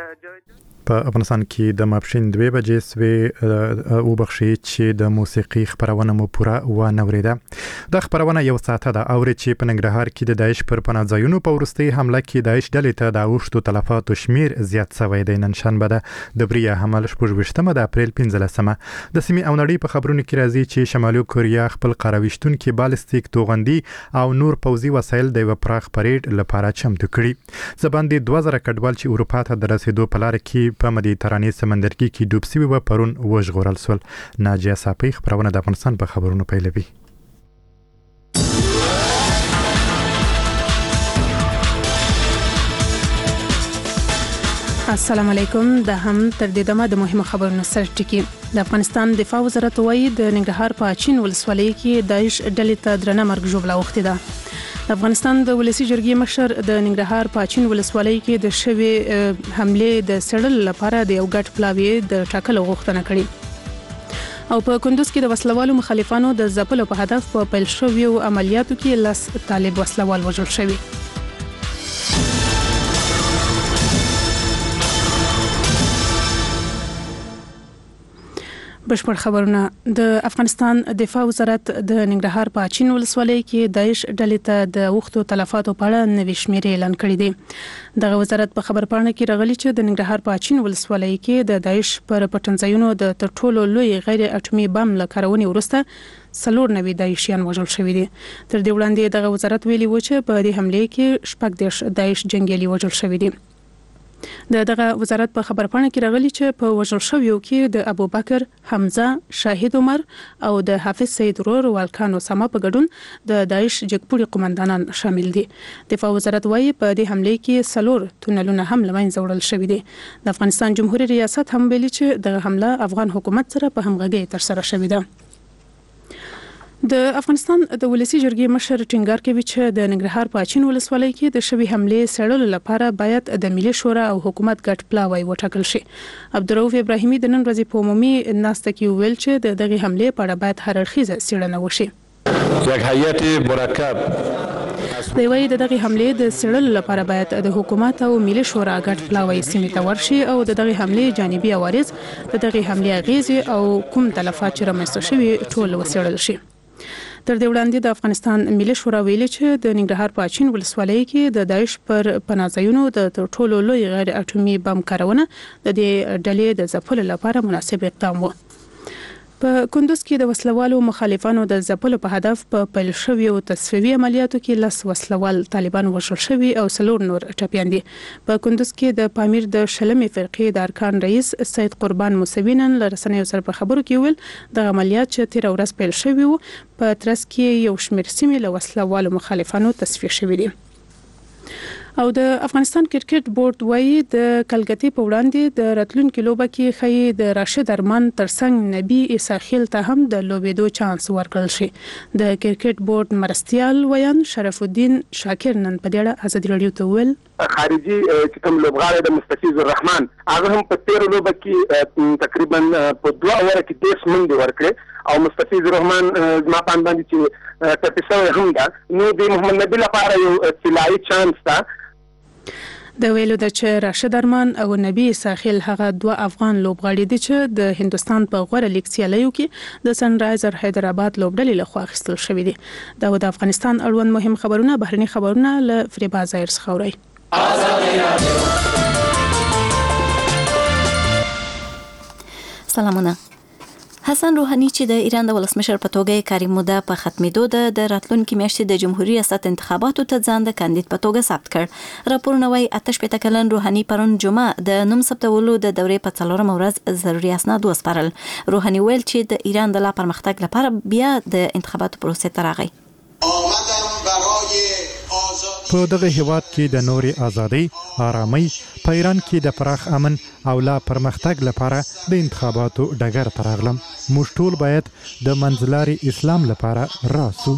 په افغانستان کې د ماپښین 2 بجې سوي او بخشي چې د موسیقي خبرونه مو پوره و نه وریده. د خبرونه یو ساعت ده او چې په ننګرهار کې د داعش پر پناهځایونو په ورستي حمله کې داعش ډلې ته د اوښتو تلفاتو شمیر زیات شوی دی. نن شنبه د بریا حمله 28 د اپریل 15مه د سیمې او نړۍ په خبرونو کې راځي چې شمالي کوریا خپل قراویشتون کې بالستیک توغندي او نور پوځي وسایل د پراخ پریډ لپاره چمتو کړي. ځباندې 2000 کډوال چې اروپا ته د رسیدو په لار کې په مدیترانې سمندرګي کې ډوب شوي و پرون وژغورل شول. ناجیه صافی خبرونه د افغانستان په خبرونو پیلوي. السلام علیکم. د هم تر دې دمه د مهمو خبرونو سره ټکی. د افغانستان دفاع وزارت وایي د ننګرهار په اچین ولسوالۍ کې داعش ډلې ته درنه مرګ ژوبله وختي ده. د افغانستان د ولسی جرګې مشر د ننګرهار په اچین ولسوالۍ کې د شوی حمله د سړل لپاره د یو ګډ پلاوی د ټاکلو غوښتنه کړې. او په کندوز کې د وسلوالو مخالفانو د ځپلو په هدف په پیل شویو عملیاتو کې لاس طالب وسلوال وژل شوی. بشپړ خبرونه. د افغانستان دفاع وزارت د ننګرهار په اچین ولسوالۍ کې داعش ډلې ته د وختو تلفاتو په اړه نوې شمیرې اعلان کړې دي. دغه وزارت په خبرپاڼه کې راغلي چې د ننګرهار په اچین ولسوالۍ کې د داعش پر پټنځایونو د تر ټولو لوی غیر اټومي بم له کارونې وروسته 94 داعشیان وژل شوي دي. تر دې وړاندې دغه وزارت ویلي و چې په دې حمله کې 14 داعش جنگیالي وژل شوي دي. دغه وزارت په خبرپاڼه کې راغلي چې په وژل شویو کې د ابوبکر، حمزه، شاهد عمر او د حافظ سید ورور والکان اسامه په ګډون د داعش جګپوړي قومندانان شامل دي. دفاع وزارت وايي په دې حمله کې 4 تونلونه هم لمنځه وړل شوي دي. د افغانستان جمهوریت ریاست هم ویلي چې دغه حمله افغان حکومت سره په همغږي تر سره شوې ده. د افغانستان د ولسی جرګې مشر ټینګار کوي چې د ننګرهار په اچین ولسوالۍ کې د شوی حمله سړلو لپاره باید د ملي شورا او حکومت ګډ پلاوی وټاکل شي. عبدالرؤف ابراهیمي د نن ورځې په عمومي ناسته کې ویل چې دغه حمله په اړه باید هر اړخیزه څېړنه وشي. یک هیئت مرکب د وی دغه حمله د سړلو لپاره باید د حکومت او ملي شورا ګډ پلاوی سیمه ته ورشي او دغه حمله جانبي عوارض دغه حمله غیزه او کوم تلفات چې رامنځته شوي ټول وڅېړل شي. تر دې وړاندې د افغانستان ملي شورا ویلي چې د ننګرهار په اچین ولسوالۍ کې د داعش پر پناهځایونو د تر ټولو لوی غیر اټومي بم کارونه د دې ډلې د ځپلو لپاره مناسب اقدام و. په کندوز کې د وسلوالو مخالفانو د ځپلو په هدف په پیل شویو تصفیوي عملیاتو کې 10 وسلوال طالبان وژل شوي او 4 نور ټپیان دي. په کندوز کې د پامیر د شلمې فرقې د ارکان رئیس سید قربان موسوی نن له رسنیو سره په خبرو کې ویل د عملیات چې تیر ورځ پیل شوي وو په ترڅ کې یو شمېر سیمې له وسلوالو مخالفانو تصفیه شوي دي. او د افغانستان کرکټ بورډ وايي د کلکتې په وړاندې د راتلونکو لوبه کې خي د راشد ارمان ترڅنګ نبی اساخیل ته هم د لوبېدو چانس ورکړل شي. د کرکټ بورډ مرستيال ویان شرف الدین شاکر نن په دې اړه ازادي رادیو ته ویل خارجي چې کوم لوبغاړی د مستفیض الرحمن هغه هم په 13 لوبه کې تقریبا په 2 اوره کې 10 منډې ورکړې او مستفیض الرحمن ما باندې چې تپسوي هم ده نو د محمد نبی لپاره یو طلایي چانس ده. د ویلو د چې راشد ارمان او نبی ساحل هغه 2 افغان لوبغاړي دي چې د هندستان په غوړه لیګ سیالیو کې د سن رایزر حیدرآباد لوبډلې لخوا اخیستل شوې دي. دا د افغانستان اړوند مهم خبرونه بهرني خبرونه له فریبا زایر څخه اوري. سلامونه. حسن روحانی چې د ایران د ولسمشر په توګه کاري موده په ختمېدو د راتلونکي میاشتې د جمهوریت ریاست انتخاباتو ته ځان د کاندید په توګه ثبت کړ. راپورونه وايي 88 کلن روحانی پرون جمعه د نوم ثبتولو د دورې په 4 ورځ ضروري اسناد وسپارل. روحانی ویل چې د ایران د لا پرمختګ لپاره بیا د انتخاباتو پروسې ته راغی. په دغه هیواد کې د نوري ازادي، آرامي، په ایران کې د پراخ امن او لا پرمختګ لپاره د انتخاباتو ډګر ته راغلم. موږ ټول باید د منځلاري اسلام لپاره راسو.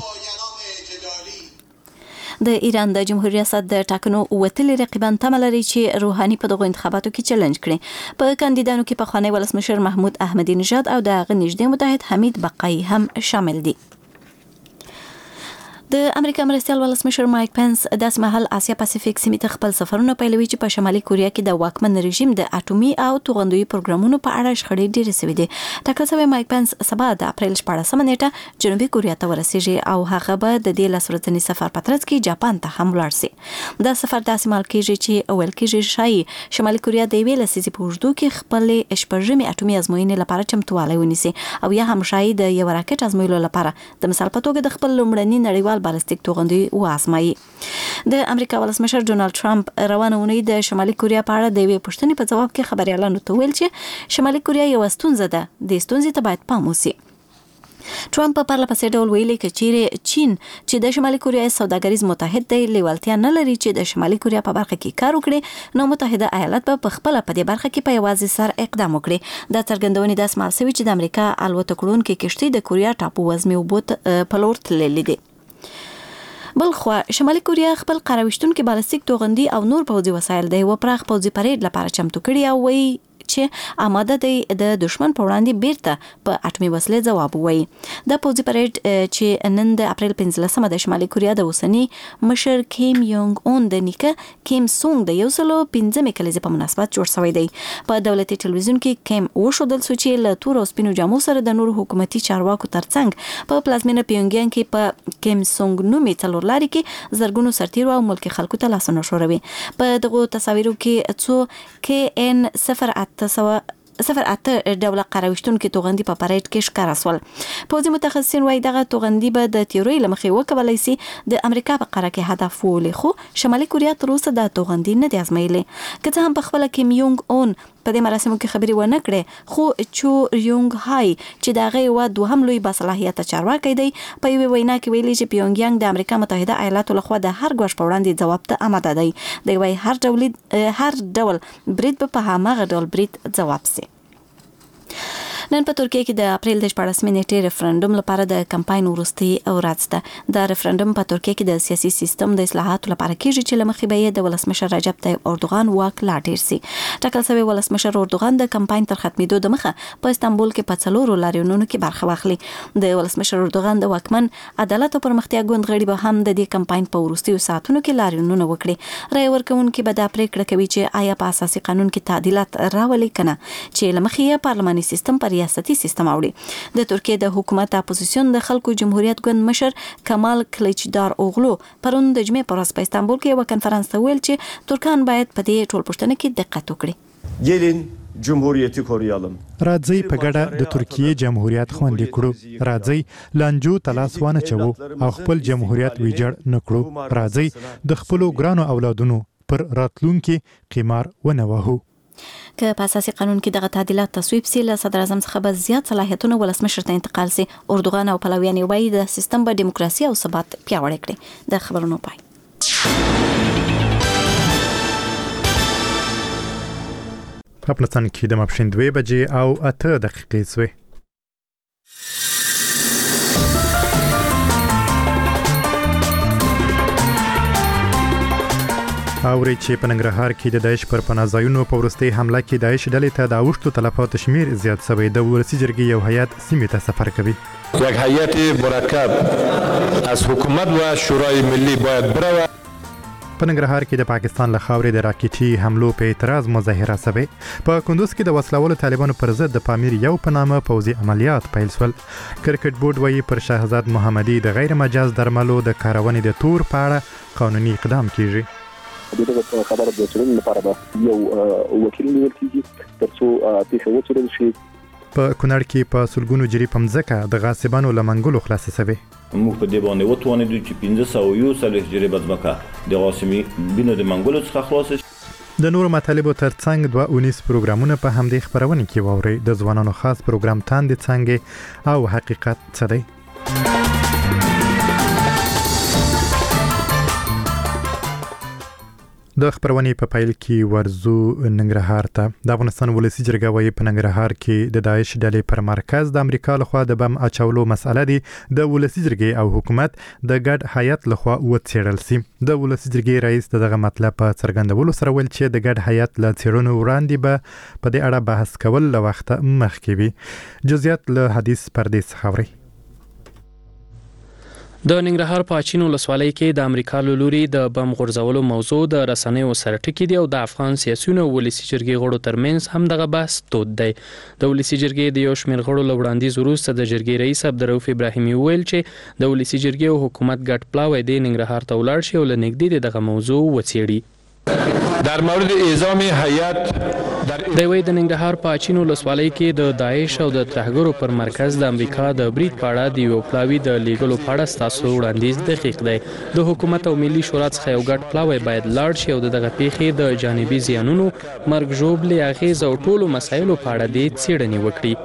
د ایران د جمهوریت ریاست د ټاکنو وتلي رقیبان تمه لري چې روحانی په دغه انتخاباتو کې چیلنج کړي. په کاندیدانو کې پخوانی ولسمشر محمود احمدی نژاد او د هغه نږدې متحد حمید بقای هم شامل دي. د امریکا مرستیال ولسمشر مایک پنس د سمهال آسیا پاسفیک سیمې ته خپل سفرونه پیلوي چې په شمالي کوریا کې د واکمن رژیم د اټومي او توغندوی پروګرامونو په اړه شخړې ډېرې شوې دي. ټاکل شوی مایک پنس سبا د اپریل 14 نیټه جنوبي کوریا ته ورسیږي او هغه به د دې لاسورځنی سفر په ترڅ کې جاپان ته هم لاړ شي. دا سفر داسې مال کېږي چې اول کېږي شای شمالي کوریا د ویل لسیزې په وجودو کې خپل شپږمې اټومي ازموینې لپاره چمتووالی ونیسي او یا هم شای د یو راکټ ازمویلو لپاره د مثال په توګه د خپل لومړني نړیوال بالستیک توغندي وازمایي. د امریکا ولسمشر ډونالد ټرمپ روانه اونۍ د شمالي کوریا په اړه د یوې پوښتنې په جواب کې خبريالانو ته ویل چې شمالي کوریا یو ستونزه ده، د ستونزې ته باید پام وشي. ټرمپ په پرله پسې ډول ویلي چې چین چې د شمالي کوریا سوداګریز متحد دی لیوالتیا نه لري چې د شمالي کوریا په برخه کې کار وکړي، نو متحده ایالات په خپل په دې برخه کې په یوازې سر اقدام وکړي. دا څرګندونې د اسمال سوي چې د امریکا الوتکړونکو کشتۍ د کوریا ټاپو وزمي وبوت په لور تللې دي. بلخوا شمالي کوریا خپل قراوشتونکو بالستیک توغندي او نور پوځي وسایل د یو پراخ پوځي پریډ لپاره چمتو کړي او وایي چې آماده دی د دشمن په وړاندې بیرته په اټومي وسلې ځواب ووایي. د پوځي پریډ چې نن د اپریل 15 د شمالي کوریا د اوسني مشر کیم یونګ اون د نیکه کیم سونګ د 115 کلیزې په مناسبت جوړ شوی دی. په دولتي ټلویزیون کې کیم وښودل شو چې له تور او سپینو جامو سره د نور حکومتي چارواکو ترڅنګ په پلازمینه پیونګیانګ کې په کیم سونګ نومي څلورلاري کې زرګونو سرتیرو او ملکي خلکو ته لاسونه ښوروي. په دغه تصاویرو کې څو KN 08 ډول قراوشتونکو توغندي په پریډ کې ښکار شول. پوځي متخصصین وايي دغه توغندي به د تیوري لمخې وکولای شي د امریکا په قاره کې هدف ولې، خو شمالي کوریا تر اوسه د توغندي نه دی ازمایلی. که څه هم په خپل کې یونګ اون په دې مراسمو کې خبري ونه کړې، خو چو یونګ هاي چې دا غي و دوهم لوی باصلاحیت چارواکي دی په یوه وینا کې ویلي چې پیونګیانګ د امریکا متحده ایالاتو لخوا د هر ګوښ په وړاندې جواب ته آماده دی. دی وايي هر ډول برید په هغه ډول برید جواب سي. نن په ترکیه کې د اپریل د 14 نیټې ریفرندوم لپاره د کمپاین وروستي ورځ ده. د ریفرندوم په ترکیه کې د سیاسي سیستم د اصلاحاتو لپاره کېږي چې لمخې به د ولسمشر رجب طیب اردوغان واک لا ډیر سي. ټاکل شوی ولسمشر اردوغان د کمپاین تر ختمېدو د مخه په استانبول کې په څلورو لاریونونو کې برخه واخلي. د ولسمشر اردوغان د واکمن عدالت او پرمختیا ګوند غړي به هم د دې کمپاین په وروستیو ساعتونو کې لاریونونه وکړي. رای ورکوونکي به د پریکړه کوي چې آیا په اساسي قانون کې تعدیلات راولي کنه چې لمخې پارلماني سیستم پر ریاستي سیستم اوړي. د ترکیه د حکومت اپوزیسیون د خلکو جمهوریت ګوند مشر کمال کلیچدار اوغلو پرون د جمعې پر ورځ په استانبول کې یو کنفرانس ته ویل چې ترکان باید په دې ټول پوښتنه کې دقت وکړي. gelin Cumhuriyeti koruyalım. راځي په ګډه د ترکیه جمهوریت خوندي کړو. راځي لانجو تلاس وانه چوو او خپل جمهوریت ویجاړ نکړو. راځي د خپل ګرانو اولادونو پر راتلونکي قمار ونه وهو. که په اساسي قانون کې دغه تعدیلات تصویب سي، له صدر اعظم څخه به زیات صلاحیتونه ولسمشر ته انتقال سي. اردوغان او پلویان وايي د سیستم به دیموکراسي او ثبات پیاوړی کړي. د خبرونو پای. په افغانستان کې د ماپښین 2 بجې او 8 دقیقې سوې. اوري چې په ننګرهار کې د داعش پر پناهځایونو په وروستي حمله کې داعش ډلې ته د اوښتو تلفاتو شمیر زیات شوی. د ولسي جرګې یو هیئت سیمې ته سفر کوي. یک هیئت مرکب از حکومت و شورای ملی باید برود. په ننګرهار کې د پاکستان له خاورې د راکټي حملو په اعتراض مظاهره شوه. په کندوز کې د وسلوالو طالبانو پر ضد د پامیر یو په نامه پوځي عملیات پیل شول. کرکټ بورډ وايي پر شهزاد محمدي د غیر مجاز درملو د کارونې د تور په اړه قانوني اقدام کیږي. دغه خبره د چلن لپاره به یو وکیل نیول کیږي ترڅو پیښه وڅېړل شي. په کونړ کې په سلګونو جری پمځکه د غاصبانو لمنګلو خلاصې شوه. موږ په دې باندې وتوانېدو چې 1500 جری بزمکه د غاصبي بینو د منګلو څخه خلاص شي. د نورو مطالبو ترڅنګ 219 پروګرامونه په همدې خبرونه کې ووري. د ځوانانو خاص پروګرام تاندې څنګه او حقیقت څه دی؟ د خبرونې په پایل کې ورزو ننګرهار ته. د افغانستان ولسي جرګه وايي په ننګرهار کې د داعش ډلې پر مرکز د امریکا لخوا د بم اچولو مسأله دي د ولسي جرګې او حکومت د ګډ هیئت لخوا وڅېړل سي. د ولسي جرګې رئیس دغه مطلب په څرګندولو سره ویل چې د ګډ هیئت له څېړنو وړاندې به په دې اړه بحث کول له وخته مخکې وي. جزئیات له حدیث پردې څخه اوري. د ننګرهار په اچین ولسوالۍ کې د امریکا له لوري د بم غورځولو موضوع د رسنیو سره ټکي دی او د افغان سیاسيونو ولسی جرګې غړو ترمنځ هم دغه بحث تود دی. د ولسی جرګې د یو شمېر غړو له وړاندیز وروسته د جرګې رئیس عبدالرؤف ابراهیمي وویل چې د ولسی جرګې او حکومت ګډ پلاوی دی ننګرهار ته ولاړ شي او له نږدې دغه موضوع وڅېړي. در مورد اعزام هیئت د وی د ننګرهار په اچین ولسوالۍ کې د داعش او د ترهګرو پر مرکز د امریکا د برید په اړه د یو پلاوی د لیګلو په اړه ستاسو وړاندیز دقیق دی. د حکومت او ملي شورا څخه یو ګډ پلاوی باید لاړ شي او دغه پیښې د جانبي زیانونو مرګ ژوبلې اغیز او ټولو مسایلو په اړه د څېړنې وکړي.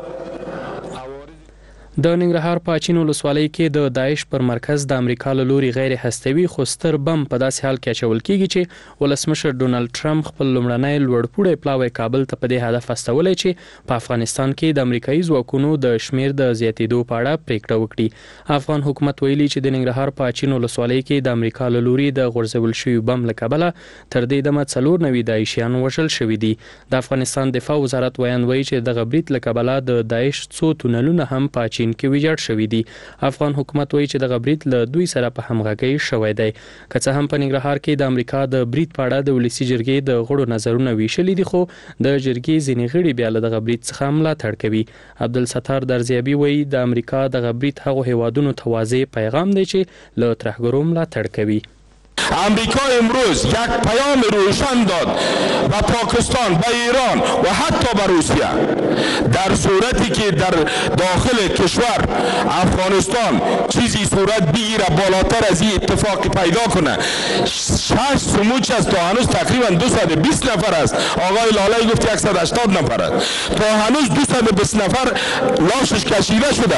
د ننګرهار په اچین ولسوالۍ کې د داعش پر مرکز د امریکا له لوري غیر هستوي خو ستر بم په داسې حال کې اچول کیږي چې ولسمشر ډونالد ټرمپ خپل لومړنی لوړپوړی پلاوی کابل ته په دې هدف استولی چې په افغانستان کې د امریکایي ځواکونو د شمیر د زیاتېدو په اړه پریکړه وکړي. افغان حکومت ویلي چې د ننګرهار په اچین ولسوالۍ کې د امریکا له لوري د غورځول شوي بم له کبله تر دې دمه 94 داعشیان وژل شوي دي. د افغانستان دفاع وزارت ویان وایي چې دغه برید له کبله د داعش څو تونلونه هم په اچین کې ویجاړ شوي دي. افغان حکومت وایي چې دغه برید له دوی سره په همغږۍ شوی دی. که څه هم په ننګرهار کې د امریکا د برید په اړه د ولسی جرګې د غړو نظرونه ویشلي دي خو د جرګې ځینې غړي بیا له دغه برید څخه ملاتړ کوي. عبدالستار درزیابي وایي د امریکا دغه برید هغو هیوادونو ته واضح پیغام دی چې له ترهګرو ملاتړ کوي. امریکا امروز یک پیام روشن داد به پاکستان، به ایران و حتی به روسیه در صورتی که در داخل کشور افغانستان چیزی صورت بگیره بالاتر از این اتفاق پیدا کنه. 6 سموچ است تا هنوز تقریبا 220 نفر است. آقای لاله گفت 180 نفر است. تا هنوز 220 نفر لاشش کشیده شده.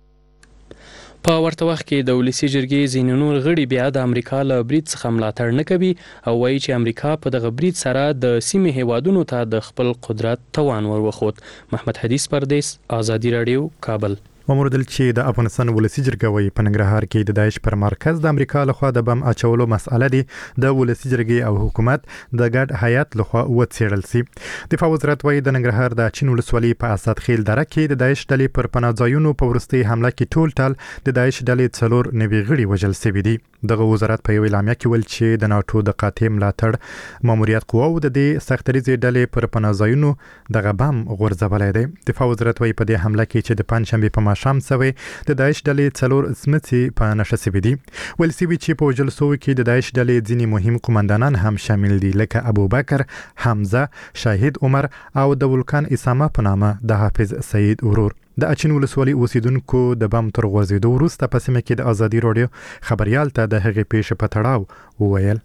په ورته وخت کې د ولسی جرګې ځینې نور غړي بیا د امریکا له برید څخه ملاتړ نه کوي او وایي چې امریکا په دغه برید سره د سیمې هیوادونو ته د خپل قدرت توان وروخوت. محمد حدیث پردیس، آزادی رادیو، کابل. وموردل چې د افغانستان ولسی جرګه وایي په ننګرهار کې د داعش پر مرکز د امریکا لخوا د بم اچولو مسأله دي د ولسی جرګې او حکومت د ګډ هیئت لخوا وڅېړل سي. دفاع وزارت وایي د ننګرهار د اچین ولسوالۍ په اسد خیل دره کې د داعش ډلې پر پناه ځایونو په وروستۍ حمله کې ټول د داعش ډلې 4 نوي غړي وژل شوي دي. دغه وزارت په یو اعلامیه کې ویل چې د ناتو د قاطع ملاتړ ماموریت قواو د دې سختریزې ډلې پر پناه ځایونو دغه بم غورځولی دی. دفاع وزارت وایي په دې حمله کې چې د پنځشنبې په ماښام سوی د داعش ډلې 4 سمڅې په نشه شوي دي. ویل شوي چې په وژل شویو کې د داعش ډلې ځینې مهم قومندانان هم شامل دي لکه ابوبکر، حمزه، شاهد عمر او د ولکان اسامه په نامه د حافظ سعید ورور. د اچین ولسوالۍ اوسیدونکو د بم تر غورځېدو وروسته په سیمه کې د آزادي رادیو خبریال ته د هغې پیښې په تړاو وویل.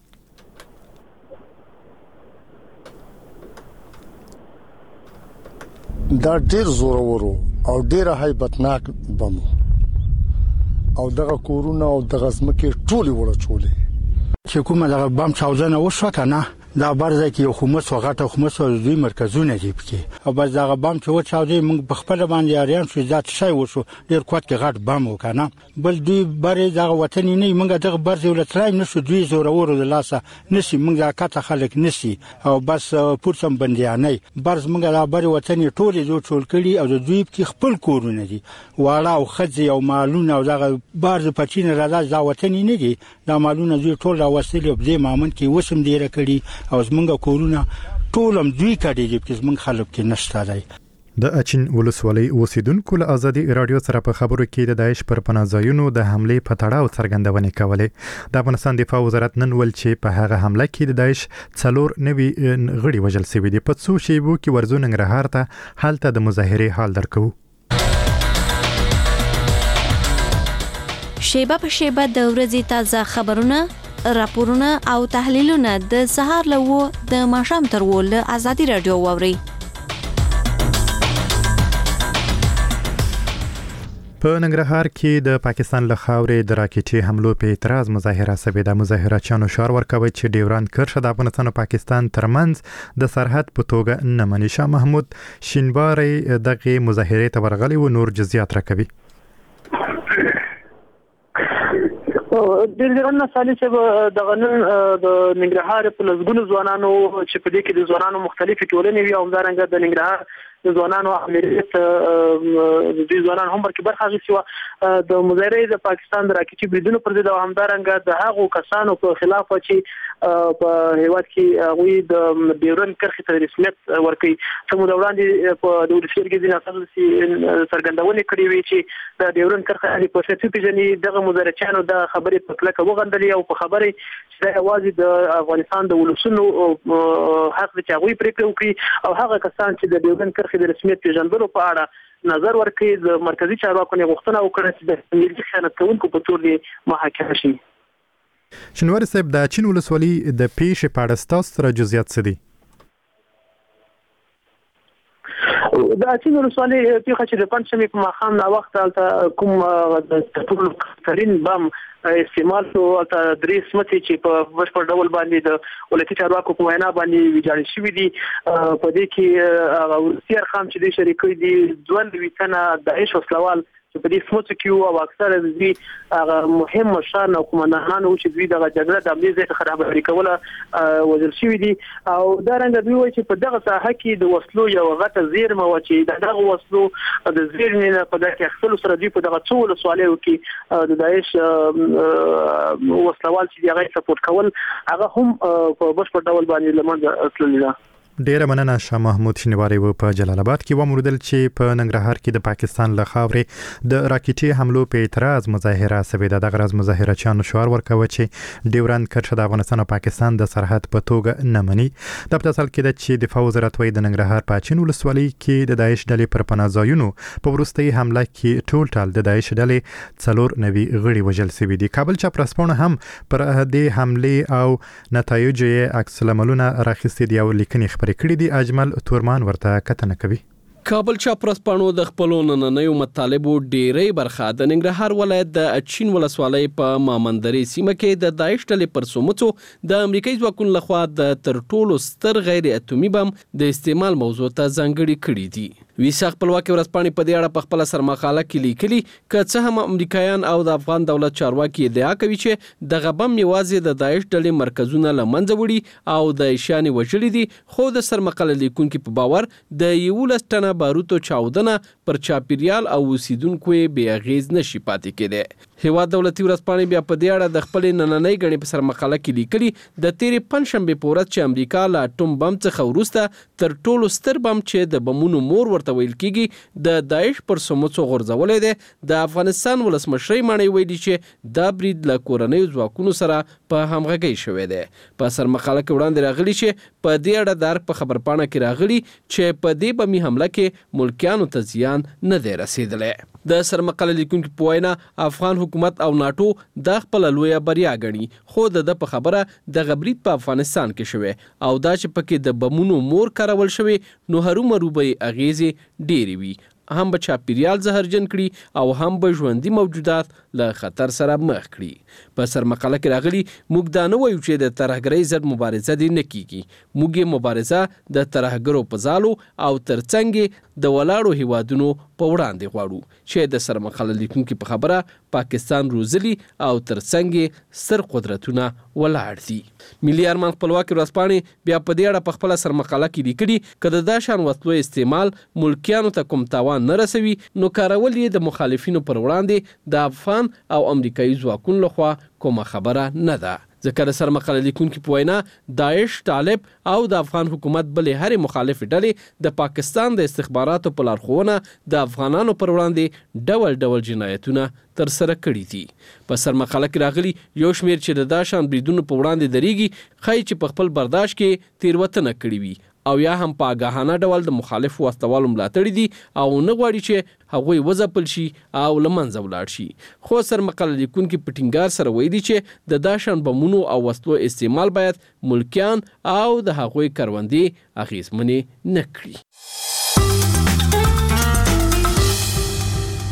دا ډیر زورور او ډیر هیبتناک بم او دغه کورونه او دغه ځمکې ټولې وړچولې چې کومه دغه بم چاودنه وشوه کنه دا برځه کې یو خمس وغټه خمس دوی مرکزونه دي پکې او بس دغه بم چې وچاودې موږ په خپل باندې اړین شو ذات شي وشو ډیر کوټ کې غټ بم وکنه بل دوی بره دغه وطن نه موږ دغه برځه ولتلای نشو دوی زورور د لاسه نشي موږ ځکه خلک نشي او بس پورسم بنديانه برز موږ د بره وطن ټولې جو ټول کړي او دوی کې خپل کورونه دي واړه او خځې او مالونه او دغه برز پچین راځي دا وطن نه دي دا مالونه دوی ټول راوستل په دې مامن کې وسم ډیره کړي او زمونږ کورونه ټولم دوی کړي چې زمونږ خلک کې نشته دی. د اچین ولسوالۍ اوسیدونکو له آزادي رادیو سره په خبرو کې د داعش پر پناه ځایونو د حملې په تړاو څرګندونې کولې. د افغانستان دفاع وزارت نن ویل چې په هغه حمله کې د داعش 4 نوي غړي وژل شوي دي. په څو شیبو کې ورځو ننګرهار ته هلته د مظاهرې حال درکو. شیبه په شیبه د ورځې تازه خبرونه، راپورونه او تحلیلونه د سهار له د ماښام تر ول آزادي رادیو واوري. په ننګرهار کې د پاکستان له خاورې د راکټي حملو په اعتراض مظاهره شوې ده. مظاهرچیانو شعار ورکوي چې ډیورند کرښه د افغانستان او پاکستان ترمنځ د سرحد په توګه نه مني. شاه محمود شینواری دغه مظاهرې ته ورغلی و، نور جزئیات راکوي. د لرن سالي چې د غنن د ننګرهار په لزګونو ځوانانو چې په دې کې د ځوانانو مختلفې ټولنې وي او همدارنګه د ننګرهار د ځوانانو عملیات د ځوانانو هم ورکې برخه اخیستې د مظاهرې د پاکستان د راکټي بریدونو پر ضد او همدارنګه د هغو کسانو په خلاف چې په هیواد کې هغوی د ډیورن کرښې ته رسمیت ورکړي څه موده وړاندې په د ولسي جرګې ځینې اساسي څرګندونې کړې وې چې د ډیورن کرښه په شخصي پیژنې دغه مظاهرچیانو د خبرې په کلکه وغندلې او په خبرې چې دا یوازې د افغانستان د ولسونو حق دی چې هغوی پرېکړه وکړي او هغه کسان چې د ډیورن کرښې د رسمیت پیژندلو په اړه نظر ورکړي د مرکزي چارواکو نه غوښتنه وکړه چې د ملي خیانت کوونکو په تور محاکمه شي. شنواری صاحب د چین ولسوالۍ د پیښې په اړه ستاسو سره جزئیات څه دي؟ د چین ولسوالۍ پیښه چې د پنځمې په ماښام نا وخت هلته کوم د ټولو ترين بم استعمال شو د درې سمتي چې په بشپړ ډول باندې د ولایتي چارواکو په وینا باندې ویجاړ شوی دي. په دې کې روسي ارقام چې د شریکوي دي ځوان د ویتنه داعش وسلوال په دې سموت کې او اکثره د دې مهم مشران او کمانډانانو چې دوی د جګړه د عملي ځای خرابري کوله وزیر شوی دي او دا رنګ دوی وایي چې په دغه ساحه کې د وسلو یو غټه زیرمه و چې دغه وسلو د زیرمې په دغه خپل سره دوی په دغه څو ولسوالیو کې د داعش وسلوال چې هغه سپورټ کول هغه هم په بشپړ ډول باندې لمنځه تللی ده. ډیره مننه شاه محمود شینواری و په جلال آباد کې وموردل چې په ننګرهار کې د پاکستان له خاورې د راکټي حملو په اعتراض مظاهره شوې ده. دغه ورځ مظاهرچیانو شعار ورکوي چې ډیورند کرښه د افغانستان او پاکستان د سرحد په توګه نه مني. د پتاسل کې د چې دفاع وزارت وایي د ننګرهار په چین ولسوالۍ کې د داعش ډلې پر پناهځایونو په وروستۍ حمله کې ټول د داعش ډلې 4 غړي وژل شوي دي. کابل چاپ رسپونه هم پر دې حمله او نتایج یې عکس العملونه راخستې دي او لیکنې کړي دي. اجمل تورمان ورته کتنه کوي. کابل چاپ رسپانو د خپلو نننیو مطالبو ډیری برخه د ننګرهار ولایت د چین ولسوالۍ په مامندرې سیمه کې د داعش ډلې پر سومڅو د امریکایي ځواکونو لخوا د تر ټولو ستر غیر اتومي بم د استعمال موضوع ته ځانګړي کړي دي. ویسا خپلواکي ورځپاڼې په دې اړه په خپل سرمقاله کې لیکلي که څه هم امریکایان او د افغان دولت چارواکي ادعا کوي چې دغه بم یوازې د داعش ډلې مرکزونه له منځه وړي او د ایشاني وژلي دي، خو د سرمقاله لیکونکو په باور د 11 ټنه باروتو چاودنه پر چاپیریال او اوسیدونکو بې اغیز نشي پاتې کېده. هیواد دولتي ورځپاڼې بیا په دې اړه د خپل نننۍ غړي په سرمقاله کې لیکلي د تیرې پنځشنبه په ورځ چې امریکا له اټوم بم څخه وروسته تر ټولو ستر بم چې د بمونو مور ورته ویل کیږي د داعش پر سموڅو غورځولې ده. د افغانستان ولسمشر مانی ویلي چې دا برید له کورنۍ ځواکونو سره په همغږي شوې ده. په سرمقاله کې وړاندې راغلي چې په دې اړه دار په خبرپاڼه کې راغلي چې په دې بمي حمله کې ملکیانو ته زیان نه دی رسیدلی. د سرمقاله لیکونکو په وینا افغان حکومت او ناتو د خپل لویه بریا غني، خو د په خبره د غبرید په افغانستان کې شوه او دا چې پکې د بمونو مور کارول شوی نو هرومرو به اغیزي ډېری وي، هم به چاپیریال زهرجن کړي او هم به ژوندي موجودات له خطر سره مخ کړي. په سرمقاله کې راغلي موږ دا نه وایو چې د ترهګرۍ ضد مبارزه دې نه کیږي، موږ مبارزه د ترهګرو په ځالو او ترڅنګ د ولاړو هیوادونو په وړاندې غواړو چې د سرمقاله لیکونکو په خبره پاکستان روزلي او ترڅنګ ستر قدرتونه ولاړ دي. ملي ارمان خپلواکي ورځپاڼې بیا په دې اړه په خپل سرمقاله کې لیکلي کله دا شان وسلو استعمال ملکیانو ته کوم تاوان نه رسوي نو کارول یې د مخالفینو پر وړاندې د افغان او امریکایي ځواکونو لخوا کومه خبره نه ده. ځکه د سرمقاله لیکونکو په وینا داعش، طالب او د افغان حکومت بلې هرې مخالف ډلې د پاکستان د استخباراتو په لارښوونه د افغانانو پر وړاندې ډول ډول جنایتونه تر سره کړي دي. په سرمقاله کې راغلي یو شمیر چې د داشان بریدونو په وړاندې دریږي خای چې په خپل برداشت کې تیروتنه کړې وي او یا هم په آګاهانه ډول د مخالف وسلوالو ملاتړ دي او نه غواړي چې هغوی وځپل شي او لمنځه ولاړ شي. خو سرمقاله لیکونکو په ټینګار سره ویلي چې د داشان بمونو او وسلو استعمال باید ملکیان او د هغوی کروندې اغیزمنې نه کړي.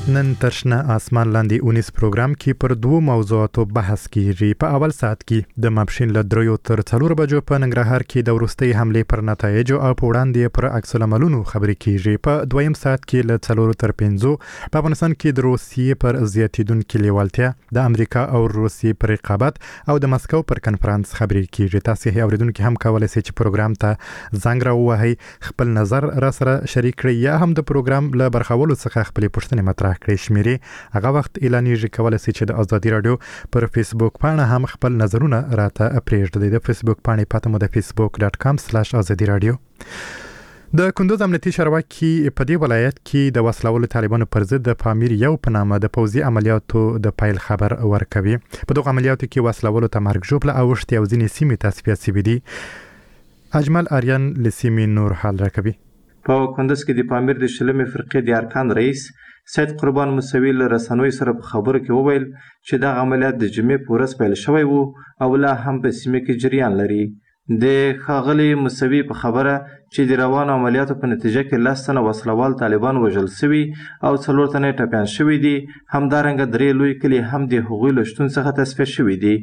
نن ترشنه آسمان لاندې 19 پروګرام کې پر دوه موضوعاتو بحث کیږي. په اول ساعت کې د ماپښین له 3 تر 4 بجو په ننګرهار کې د وروستۍ حملې پر نتایجو او په وړاندې پر عکس العملونو خبرې کیږي. په دویم ساعت کې له 4 تر 5 په افغانستان کې د روسیې پر زیاتیدونکو لیوالتیا، د امریکا او روسیې پر رقابت او د مسکو پر کنفرانس خبرې کیږي. تاسو هي اوریدونکو هم کولای شئ چې پروګرام ته زنګ راووهئ، خپل نظر را سره شریک کړئ یا هم د پروګرام له برخولو څخه خپل پوښتنې مطرح کړئ. شمیرې هغه وخت اعلانېږي. کولای شئ چې د ازادي رادیو پر فیسبوک پاڼه هم خپل نظرونه راته پرېږدئ. د فیسبوک پاڼې پته مو د facebook.com/azadi radio. د کندوز امنیتي چارواکي په دې ولایت کې د وسلوالو طالبانو پر ضد د پامیر یو په نامه د پوځي عملیاتو د پیل خبر ورکوي. په دغه عملیاتو کې وسلوالو ته مرګ ژوبله اوښتې او ځینې سیمې تصفیه شوي دي. اجمل آریان له سیمې نور حال راکوي. په کندوز کې د پامیر د شلمې فرقې د ارکان رئیس سید قربان موسوي له رسنیو سره په خبرو کې وویل چې دا عملیات د جمعې په ورځ پیل شوی وو او لا هم په سیمه کې جریان لري. د ښاغلي موسوي په خبره چې د روانو عملیاتو په نتیجه کې 10 تنه وسلوال طالبان وژل شوي او 4 تنه ټپیان شوي دي. همدارنګه 3 لوی کلي هم د هغوی له شتون څخه تصفیه شوي دي.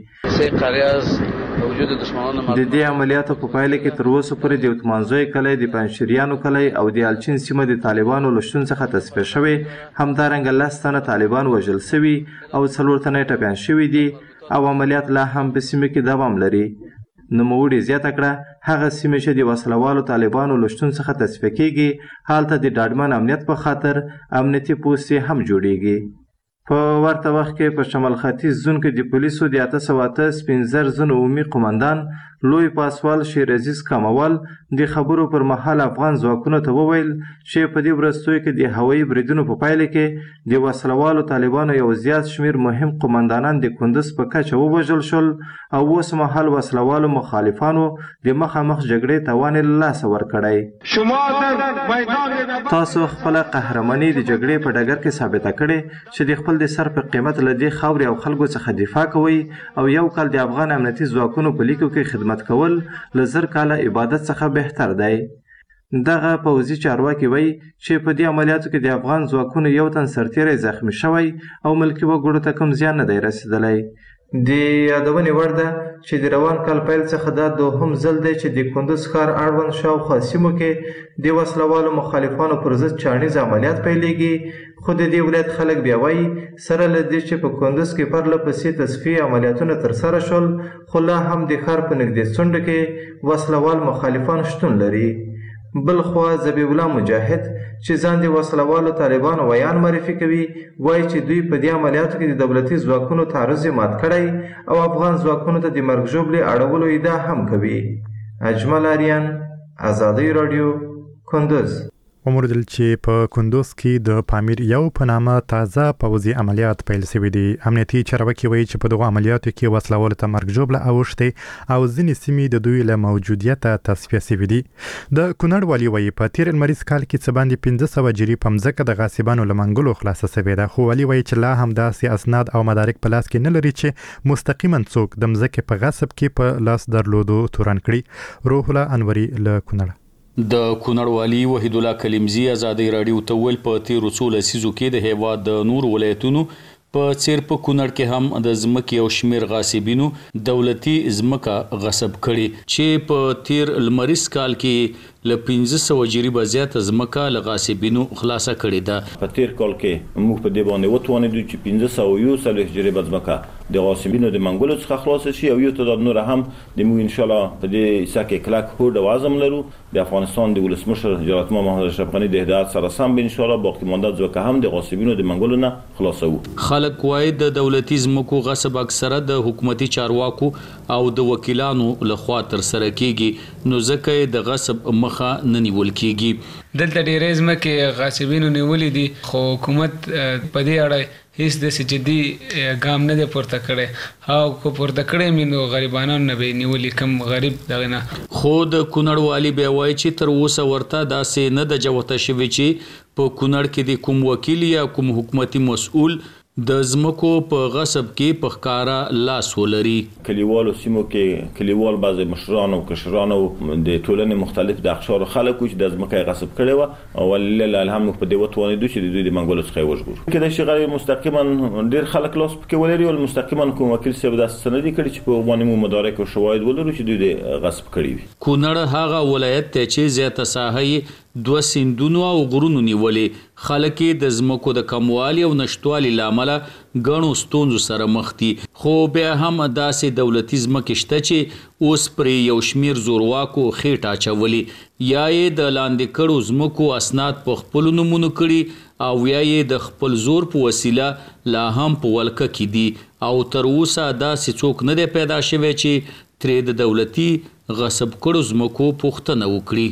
د دې عملیاتو په پایله کې تر اوسه پورې د اتمانزوی کلی، د پنشریانو کلی او د الچین سیمه د طالبانو له شتون څخه تصفیه شوي. همدارنګه 10 تنه طالبان وژل شوي او 4 تنه ټپیان شوي دي او عملیات لا هم په سیمه کې دوام لري. نوموړي زیاته کړه هغه سیمې چې د وسلوالو طالبانو له شتون څخه تصفیه کیږي هلته د ډاډمن امنیت په خاطر امنیتي پوستې هم جوړیږي. په ورته وخت کې په شمال ختیځ زون کې د پولیسو د 808 سپینزر زون عمومي قومندان لوی پاسوال شیر عزیز کاموال د خبرو پر مهال افغان ځواکونو ته وویل چې په دې وروستیو کې د هوایي بریدونو په پایله کې د وسلوالو طالبانو یو زیات شمیر مهم قومندانان د کندوز په کچه ووژل شول او اوس مهال وسلوالو مخالفانو د مخامخ جګړې توان له لاسه ورکړی. تاسو خپل قهرماني د جګړې په ډګر کې ثابته کړې چې د خپل د سر په قیمت له دې خاورې او خلکو څخه دفاع کوئ او یو کال د افغان امنیتي ځواکونو په لیکو کې خدمت کول له 1000 کاله عبادت څخه بهتر دی. دغه پوځي چارواکي وایي چې په دې عملیاتو کې د افغان ځواکونو یو تن سرتیری زخمی شوی او ملکي وګړو ته کوم زیان نه دی رسېدلی. د یادونې وړ ده چې د روان کال پیل څخه دا دوهم ځل دی چې د کندوز ښار اړوند شاوخوا سیمو کې د وسلوالو مخالفانو پر ضد چاڼیز عملیات پیلېږي. خو د دې ولایت خلک بیا وایي سره له دې چې په کندوز کې پرله پسې تصفیې عملیاتونه ترسره شول خو لا هم د ښار په نږدې څنډو کې وسلوال مخالفان شتون لري. بلخوا ذبیح الله مجاهد چې ځان د وسلوالو طالبانو ویان معرفي کوي وایي چې دوی په دې عملیاتو کې د دولتي ځواکونو تعرض مات کړی او افغان ځواکونو ته د مرګ ژوبلې اړولو ادعا هم کوي. اجمل آریان، ازادي رادیو، کندوز. وموردل چې په کندوز کې د پامیر یو په نامه تازه پوځي عملیات پیل شوي دي. امنیتي چارواکي وایي چې په دغه عملیاتو کې وسلوالو ته مرګ ژوبله اوښتې او ځینې سیمې د دوی له موجودیته تصفیه شوي دي. د کونړ والي وایي په تیر لمریز کال کې څه باندې 500 جري په مځکه د غاصبانو له منګلو خلاصه شوې ده. خو والي وایي چې لا هم داسې اسناد او مدارک په لاس کې نه لري چې مستقیما څوک د مځکې په غصب کې په لاس درلودو تورن کړي. روح الله انوري له کونړ. د کونړ والي وحید الله کلیمزی ازادي رادیو ته ویل په تیر 13 لسیزو کې د هیواد د نور ولایتونو په څیر په کونړ کې هم د ځمکې او شمیر غاصبینو دولتي ځمکه غصب کړي چې په تیر لمریز کال کې له 500 جریبه زیاته ځمکه له غاصبینو خلاصه کړې ده. په تیر کال کې موږ په دې باندې وتوانېدو چې 500 جریبه ځمکه د غاصبینو د منګولو څخه خلاص شي او یو تعداد نور هم د موږ ان شاء الله په دې حصہ کې کلک هوډ او عزم لرو. د افغانستان د ولسمشر جنرال محمد محمد اشرف غني د هدایت سره سم ان شاء الله باقي مانده ځمکه هم د غاصبینو د منګولو نه خلاصو. خلک وایي د دولتي ځمکو غصب اکثره د حکومتي چارواکو او د وکیلانو لخوا تر سره کیږي نو ځکه د غصب مخه نه نیول کیږي. دلته ډېرې ځمکې غاصبینو نیولې دي خو حکومت په دې اړه هیڅ داسې جدي ګام نه دی پورته کړی او که پورته کړی مې نو غریبانو نه به نیولي کم غریب دغه نه. خو د کونړ والي بیا وایي چې تر اوسه ورته داسې نه ده جوته شوې چې په کونړ کې د کوم وکیل یا کوم حکومتي مسؤل د ځمکو په غصب کې په ښکارا لاس ولري. کلیوالو سیمو کې کلیوال بعض مشران او کشران او د ټولنې مختلف د اقشار خلکو چې د ځمکې غصب کړي و او ولله الحمد په دې وتوانیدو چې د دوی د منګولو څخه وژغورو. کله چې غیر مستقیما ډیر خلک لاس پکې ولري او مستقیما کوم وکیل صاحب د سندې کړي چې په باندې مو مدارک او شواهد ولرو چې دوی د غصب کړي وي. کونړ هغه ولایت ته چې زیاته ساحه 2 سیندونو او غرونو نیولې، خلک د ځمکو د کموالي او نشټوالي لامل غنو ستونزو سره مخ دي، خو بیا هم داسې دولتي ځمکې شته چې اوس پرې یو شمیر زورواکو خېټه اچولي، یا یې د لاندې کړو ځمکو اسناد په خپلو نومونو کړي او یا یې د خپل زور په وسیله لا هم په ولکه کې دي او تر اوسه داسې څوک نه دی پیدا شوی چې ترې د دولتي غصب کړو ځمکو پوښتنه وکړي.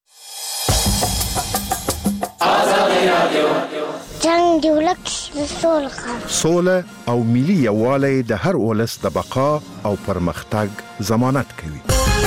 جنگ دی ولک سوله او ملي یووالی د هر ولس د بقا او پرمختګ ضمانت کوي.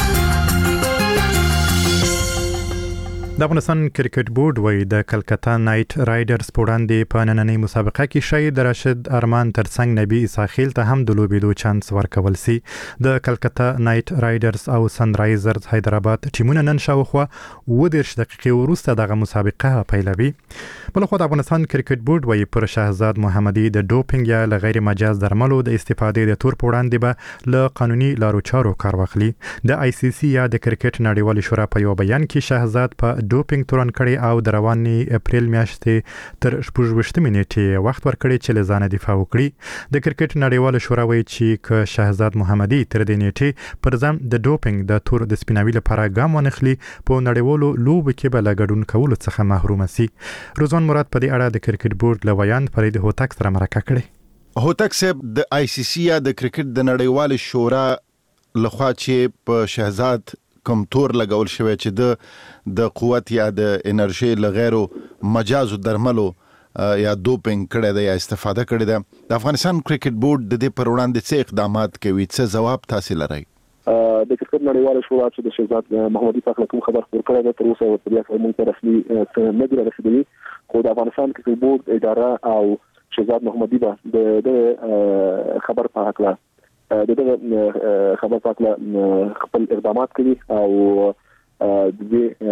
د افغانستان کرکټ بورډ وایي د کلکتا نایټ رایډرز په وړاندې په نننۍ مسابقه کې شاید راشد ارمان ترڅنګ نبی اساخیل ته هم د لوبېدو چانس ورکول سي. د کلکتا نایټ رایډرز او سنرایزرز حیدرآباد ټیمونه نن شاوخوا 30 دقیقې وروسته دغه مسابقه پیلوي. بلخو د افغانستان کرکټ بورډ وایي پر شهزاد محمدي د ډوپینګ یا له غیر مجاز درملو د استفادې د تور په وړاندې به له قانوني لارو چارو کار واخلي. د آی سی سی یا د کرکټ نړیوالې شورا په یو بیان کې شهزاد په ډوپینګ تورن کړي او د رواني اپریل میاشتې تر 28 نیټې وخت ورکړي چې له ځانه دفاع وکړي. د کرکټ نړیواله شورا وایي چې ک شهزاد محمدي تر دې نیټې پر ځم د ډوپینګ د تور د سپیناوي لپاره ګام ونخلي په نړیوالو لوبو کې به له ګډون کولو څخه محروم سي. روزان مراد په دې اړه د کرکټ بورډ لویان فرید هوتک سره مرکه کړې. هوتک صاحب د آی سی سی یا د کرکټ د نړیوالې شورا لخوا چې په شهزاد کوم تور لګول شوی چې د قوت یا د انرژي لغیرو مجازو درملو یا دوپینګ کړی دی یا استفاده کړی دی، د افغانستان کرکټ بورډ د دې پر وړاندې څه اقدامات کوي، څه ځواب تاسو لرئ؟ د کرکټ نړیواله شورا چې د شهزاد محمدي په اړه کوم خبر خپور کړی دی تر اوسه په دې موږ ته رسمي څه نه دی رسیدلی، خو د افغانستان کرکټ بورډ اداره او شهزاد محمدي به د خبر په حق د خبر پاکله خپل اقدامات کوي او د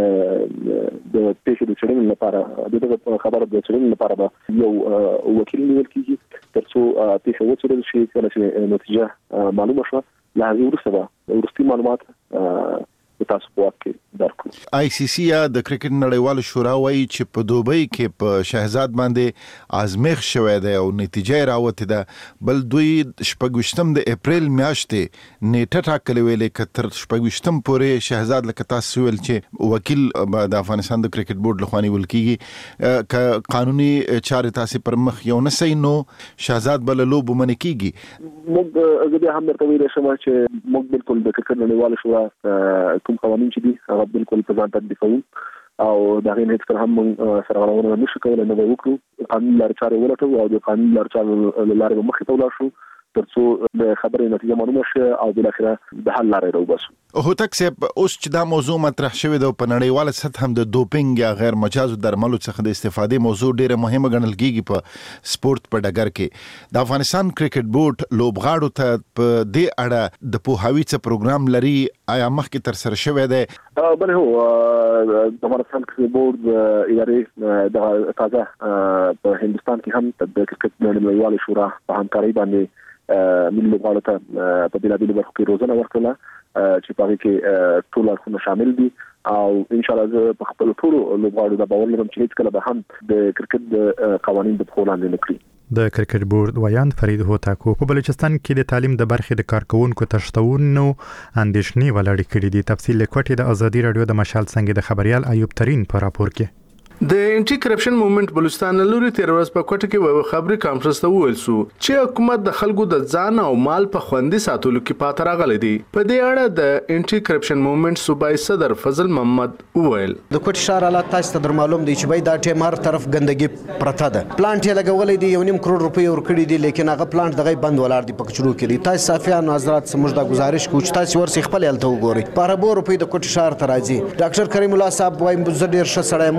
پیښې د چړنې لپاره د خبر د چړنې لپاره به یو وکیل نیول کیږي ترڅو پیښه وڅېړل شي. کله چې نتیجه معلومه شوه له هغې وروسته به وروستي معلومات تاسو په واک کې درکړو. آی سی سی یا د کرکټ نړیواله شورا وایي چې په دوبۍ کې په شهزاد باندې آزمېښت شوی دی او نتیجه یې راوتې ده، بل دوی 26 د اپریل میاشتې نیټه ټاکلې ویلې که تر 26 پورې شهزاد لکه تاسو ویل چې وکیل د افغانستان د کرکټ بورډ لخوا نیول کیږي، که قانوني چارې تاسو پر مخ یو نه سي نو شهزاد به له لوبو منې کیږي. موږ زه بیا هم درته ویلی شم چې موږ بالکل د کرکټ نړیواله شورا کوم قوانین چې دي هغه بالکل په ځان تطبیق کوو او د هغې نه هېڅکله هم موږ سرغړونه نشو کولی، نه به وکړو. قانوني لارې چارې ولټوو او د قانوني لارې چارو له لارې به مخې ته ولاړ شو ترڅو د خبرې نتیجه معلومه شي او بالاخره د حل لارې راوباسو. هوتک صاحب، اوس چې دا موضوع مطرح شوې ده په نړیواله سطح هم د دوپینګ یا غیر مجازو درملو څخه د استفادې موضوع ډیره مهمه ګڼل کیږي په سپورت په ډګر کې. د افغانستان کرکټ بورډ لوبغاړو ته په دې اړه د پوهاوي څه پروګرام لري؟ آیا مخکې تر سره شوی دی؟ بله هو، د افغانستان کرکټ بورډ ادارې د تازه په هندوستان کې هم د کرکټ نړیواله شورا په همکارۍ باندې ملي لوبغاړو ته په بېلابېلو برخو کې روزنه ورکړله چې په هغې کې ټول اړخونه شامل دي او انشاءالله زه په خپلو ټولو لوبغاړو دا باور لرم چې هېڅکله به هم د کرکټ د قوانین د پښو لاندې نه کړي. د کرکټ بورډ ویان فرید هوتاکو په بلوچستان کې د تعلیم د برخې د کارکونکو تښتونو اندېښنې ولاړې کړي دي. تفصیل لیکوټې د ازادي راډیو د مشال څنګه د خبريال ایوب ترین په راپور کې. د انټي کرپشن موومېنټ بلوچستان لوري 13 ورځ په کوټه کې یو خبري کانفرنس ته وویل سو چې حکومت د خلکو د ځان او مال په خوندي ساتلو کې پاتې راغلي دي. په دې اړه د انټي کرپشن موومېنټ صوبایي صدر فضل محمد وویل د کوټ شهر حالات تاسو ته در معلوم دي چې بای دا ټیم هر طرف ګندګي پرته ده. پلانټ یې لګولې دي 1.5 کروڑ روپۍ ورکړي دي، لیکن هغه پلانټ دغه بند ولاړ دي په کچرو کې دي. تاسو صافیان حضرات سمجھ دا گزارش کوم چې تاسو ورسې خپل حالت وګورئ. په 100 روپۍ د کوټ شهر ته راځي. ډاکټر کریم الله صاحب وايي مزه ډیر ښه سړی موږ منو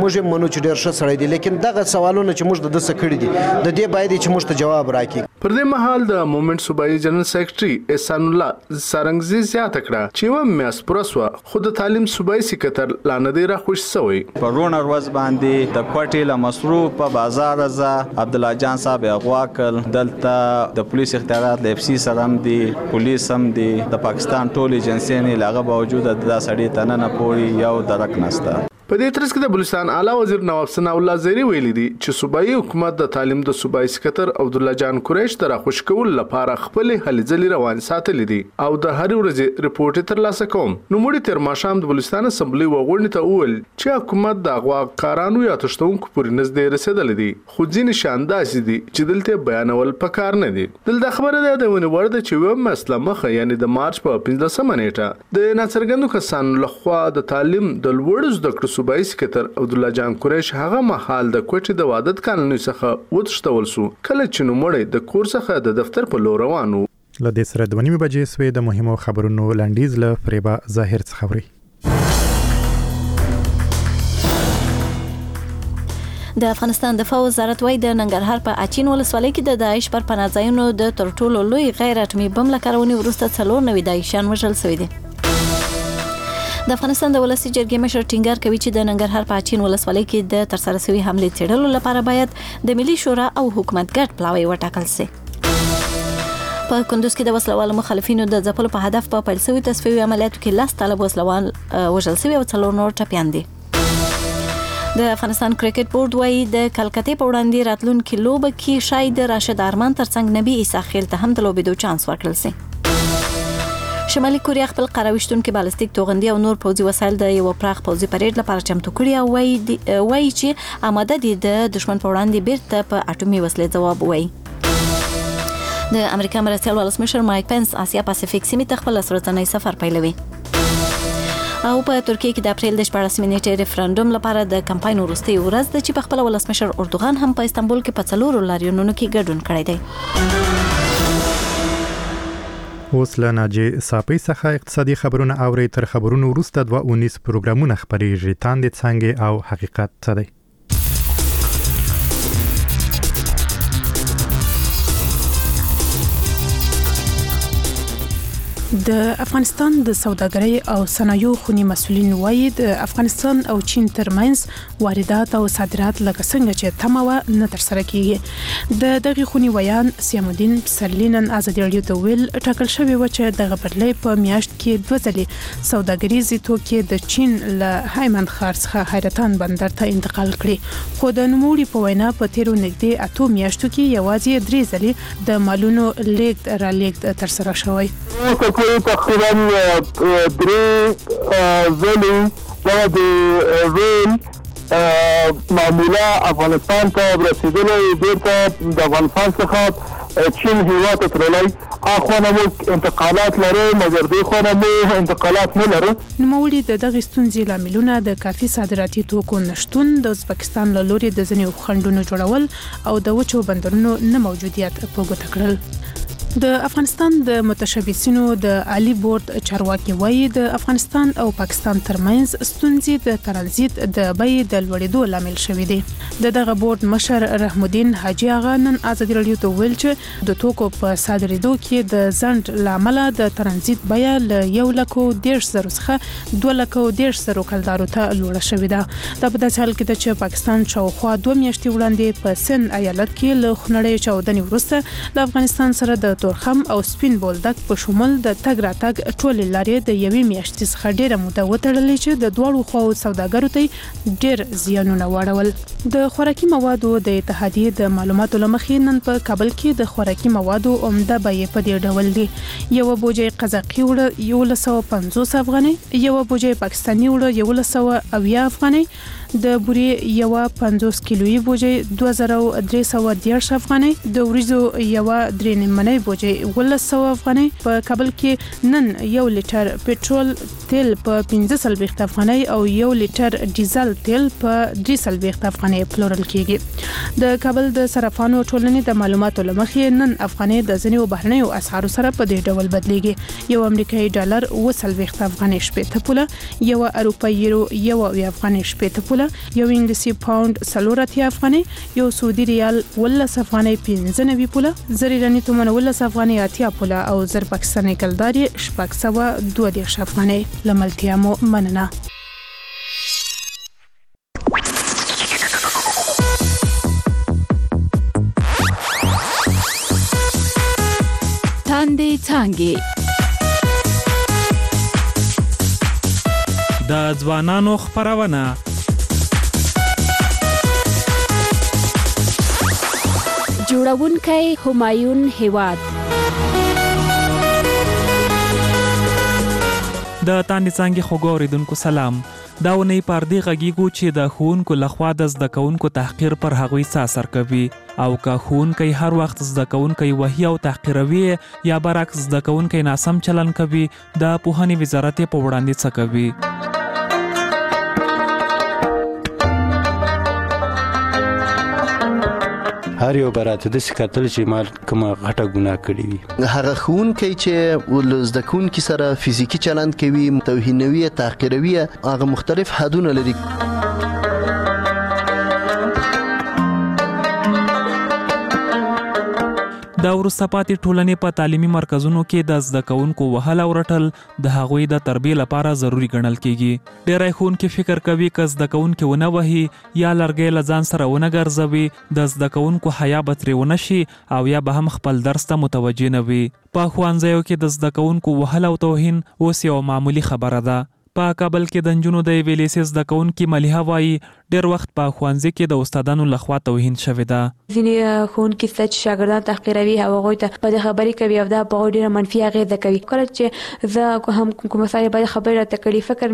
ویلو چې ډېر ښه سړی دی لیکن دغه سوالونه چې موږ د څه کړي دي د دې باید چې موږ ته جواب راکړي. پر دې مهال د موومېنټ صوبایي جنرال سیکرټري احسان الله سارنګزي زیاته کړه چې یوه میاشت پوره شوه خو د تعلیم صوبایي سکرټر لا نه دی راخوش شوی. پرونه ورځ باندې د کوټې له مصروف په بازار ځه عبدالله جان صاحب اغوا کړ. دلته د پولیس اختیارات له اف سی سره هم دي پولیس هم دي د پاکستان ټول ایجنسیانې له هغه باوجود دا سړی ته نه پوري یو درک نشته. په دې ترڅ کې د بلوچستان اعلی وزیر نواب ثنا الله زیری ویلي دي چې صوبایي حکومت د تعلیم د صوبایي سکرټر عبدالله جان قریش تر خوش کول لپاره خپل هلې ځلې روان ساتلې دي او د هر ورځې ریپورت ترلاسه کوم. نو موږ تر ماښام د بلوچستان اسمبلی وغوړنې ته وویل چې حکومت د غواکارانو یا تشتونکو پورې نږدې رسېدلې دي خو ځینې شیان داسې دي چې دلته بیانول پکار نه دي. دلته خبره ده د ونې ورده چې یوه مسله مخه یعنی د مارچ په 15مه نیټه د ناڅرګندو کسانو لخوا د تعلیم د لوړو زده کړو صوبایي سکرټر عبدالله جان قریش هغه مهال د کوټې د وادت قانون څخه وتښتول شو کله چې نوموړی د کور څخه د دفتر په لور روان و. له دې سره 2:30 بجې سوې د مهمو خبرونو لنډیز له فریبا ظاهر څخه خبري. د افغانستان دفاع وزارت وايي د ننګرهار په اچین ولسوالۍ کې د داعش پر پناهځایونو د تر ټولو لوی غیر اټومي بم له کارونې وروسته 94 داعشیان وژل شوي دي. د افغانستان د ولسی جرګې مشر ټینګار کوي چې د ننګرهار په اچین ولسوالۍ کې د ترسره شوی حمله څېړلو لپاره باید د ملي شورا او حکومت ګډ پلاوی وټاکل شي. په کندوز کې د وسلوالو مخالفینو د ځپلو په هدف په پیل شوي تصفیوي عملیاتو کې 10 طالب وسلوال وژل شوي او 4 نور ټپیان دي. د افغانستان کرکټ بورډ وايي د کلکتې په وړاندې راتلونکي لوبه کې شاید راشد ارمان ترڅنګ نبی عیسی خیل ته هم د لوبېدو چانس ورکړل شي. شمالي کوریا خپل قراوشتونکو بالستیک توغندي او نور پوځي وسایل د یو پراخ پوځي پریډ لپاره چمتو کړي او وايي چې آماده دي د دشمن په وړاندې بیرته په اټومي وسلې ځواب وایي. د امریکا مرستیال ولسمشر مایک پنس آسیا پاسفیک سیمې ته خپل ورځنی سفر پیلوي. او په ترکیه کې د اپریل د 14 نیټې ریفرندوم لپاره د کمپاین وروستۍ ورځ ده چې په خپل ولسمشر اردوغان هم په استانبول کې په 4 لاریونونو کې ګډون کړی دی. اوس له ناجې صافي څخه اقتصادي خبرونه اوري. تر خبرونو وروسته 2:19 پروګرامونه خبرېږي. تاندې څنګه او حقیقت څه دی؟ د افغانستان د سوداګرۍ او صنایعو خونی مسولین وایي د افغانستان او چین ترمنځ واردات او صادرات لکه څنګه چې تمه نه تر سره کیږي. د دغه خونی ویان سیام الدین سرلینن ازادي رادیو ته ویل ټاکل شوی و چې دغه بدلې په میاشت کې 2 ځلې سوداګریزي توکي د چین له هایمند ښار څخه حیرتان بندر ته انتقال کړي خو د نوموړي په وینا په تیرو نږدې 8 میاشتو کې یوازې 3 ځلې د مالونو لیږد را لیږد تر سره شوی. تقریبا 3 ځلې د ریل معموله افغانستان ته رسیدلې بیرته د افغانستان څخه چین هیواد ته تللی اخوانه مو انتقالات لري مګر دوی خو مو انتقالات نه لري. نوموړي د دغه ستونزې لاملونه د کافي صادراتي توکو نشټون د ازبکستان له لوري د ځینو خنډونو جوړول او د وچو بندرونو نه موجودیت په ګوته کړل. د افغانستان د متشبثینو د عالی بورډ چارواکي وایي د افغانستان او پاکستان ترمنځ ستونزې د ترانزیت د بیې د لوړېدو لامل شوې دي. دغه بورډ مشر رحم الدین حاجی آغا نن ازادي رادیو ته ویل چې د توکو په صادرېدو کې د ځنډ لامل د ترانزیت بیه له 1,110,000 څخه 2,110,000 کلدارو ته لوړه شوې ده. دا په داسې حال کې ده چې پاکستان شاوخوا 2 میاشتې وړاندې په سن ایالت کې له خونړۍ چاودنې وروسته له افغانستان سره د تورخم او سپین بولدک په شمول د تګ راتګ ټولې لارې د یوې میاشتې څخه ډېره موده وتړلې چې د دواړو خواو سوداګرو ته ډېر زیانونه واړول. د خوراکي موادو د اتحادیې د معلوماتو له مخې نن په کابل کې د خوراکي موادو عمده بیې په دې ډول دي. یو بوجۍ قزاقي وړه 1150 افغانۍ، یو بوجۍ پاکستاني وړه 1180 افغانۍ، د بوري یو 50 کیلویي بوجۍ 2310 افغانۍ، د وریجو یو 3 نیمه بوجۍ 1100 افغانۍ. په کابل کې نن 1 لیټر پټرول تیل په 15 افغانۍ او 1 لیټر ډیزل تیل په 3 افغانۍ پلورل کیږي. د کابل د صرافانو ټولنې د معلوماتو لمخې نن افغانۍ د ځینو بهرنیو اسعارو سره په دې ډول بدلیږي. یو امریکایي ډالر 30 افغانۍ شپې ته پوله، یو اروپایي یورو 1 افغانۍ شپې ته پوله، پوله، یو انګلیسي پاوند 4 افغانۍ، یو سعودي ریال 18 افغانۍ 95 پوله، زر ایراني تومان 18 افغانۍ 80 پوله او زر پاکستاني کلداري 632 افغانۍ. لملتیا مو مننه. تاندې څانګې د ځوانانو خپرونه جوړونکی همایون هیواد. د تاندې څانګې خوږو اوریدونکو سلام. دا ونې پر دې غږیږو چې د ښوونکو لخوا د زده کوونکو تحقیر پر هغوی څه اثر کوي او که ښوونکی هر وخت زده کوونکی وهي او تحقیروي یا برعکس زده کوونکی ناسم چلن کوي د پوهنې وزارت په وړاندې څه کوي. هر یو براته د سکتل چې مال کومه غټه ګناه کړې وي. هغه ښوونکی چې ول زده کوونکي سره فزیکی چلند کوي، توهینوي، تحقیروي، هغه مختلف حدونه لري. د وروسته پاتې ټولنې په تعلیمي مرکزونو کې د زده کوونکو وهل او رټل د هغوی د تربیې لپاره ضروری ګڼل کیږي. ډېری ښوونکي فکر کوي که زده کوونکي ونه وهي یا لرګی له ځان سره ونه ګرځوي د زده کوونکو حیا به ترې ونه شي او یا به هم خپل درس ته متوجه نه وي. په ښوونځیو کې د زده کوونکو وهل او توهین اوس یو معمولي خبره ده. په کابل کې د نجونو د یوې لیسې زده کوونکي ملیحه وایي ډېر وخت په ښوونځي کې د استادانو لخوا توهین شوی ده. ځینې ښوونکي شته چې شاګردان تحقیروي او هغوی ته بدې خبرې کوي او دا په هغوی ډېره منفي اغېزه کوي. کله چې زه هم کوم ځای بدې خبرې راته کړي فکر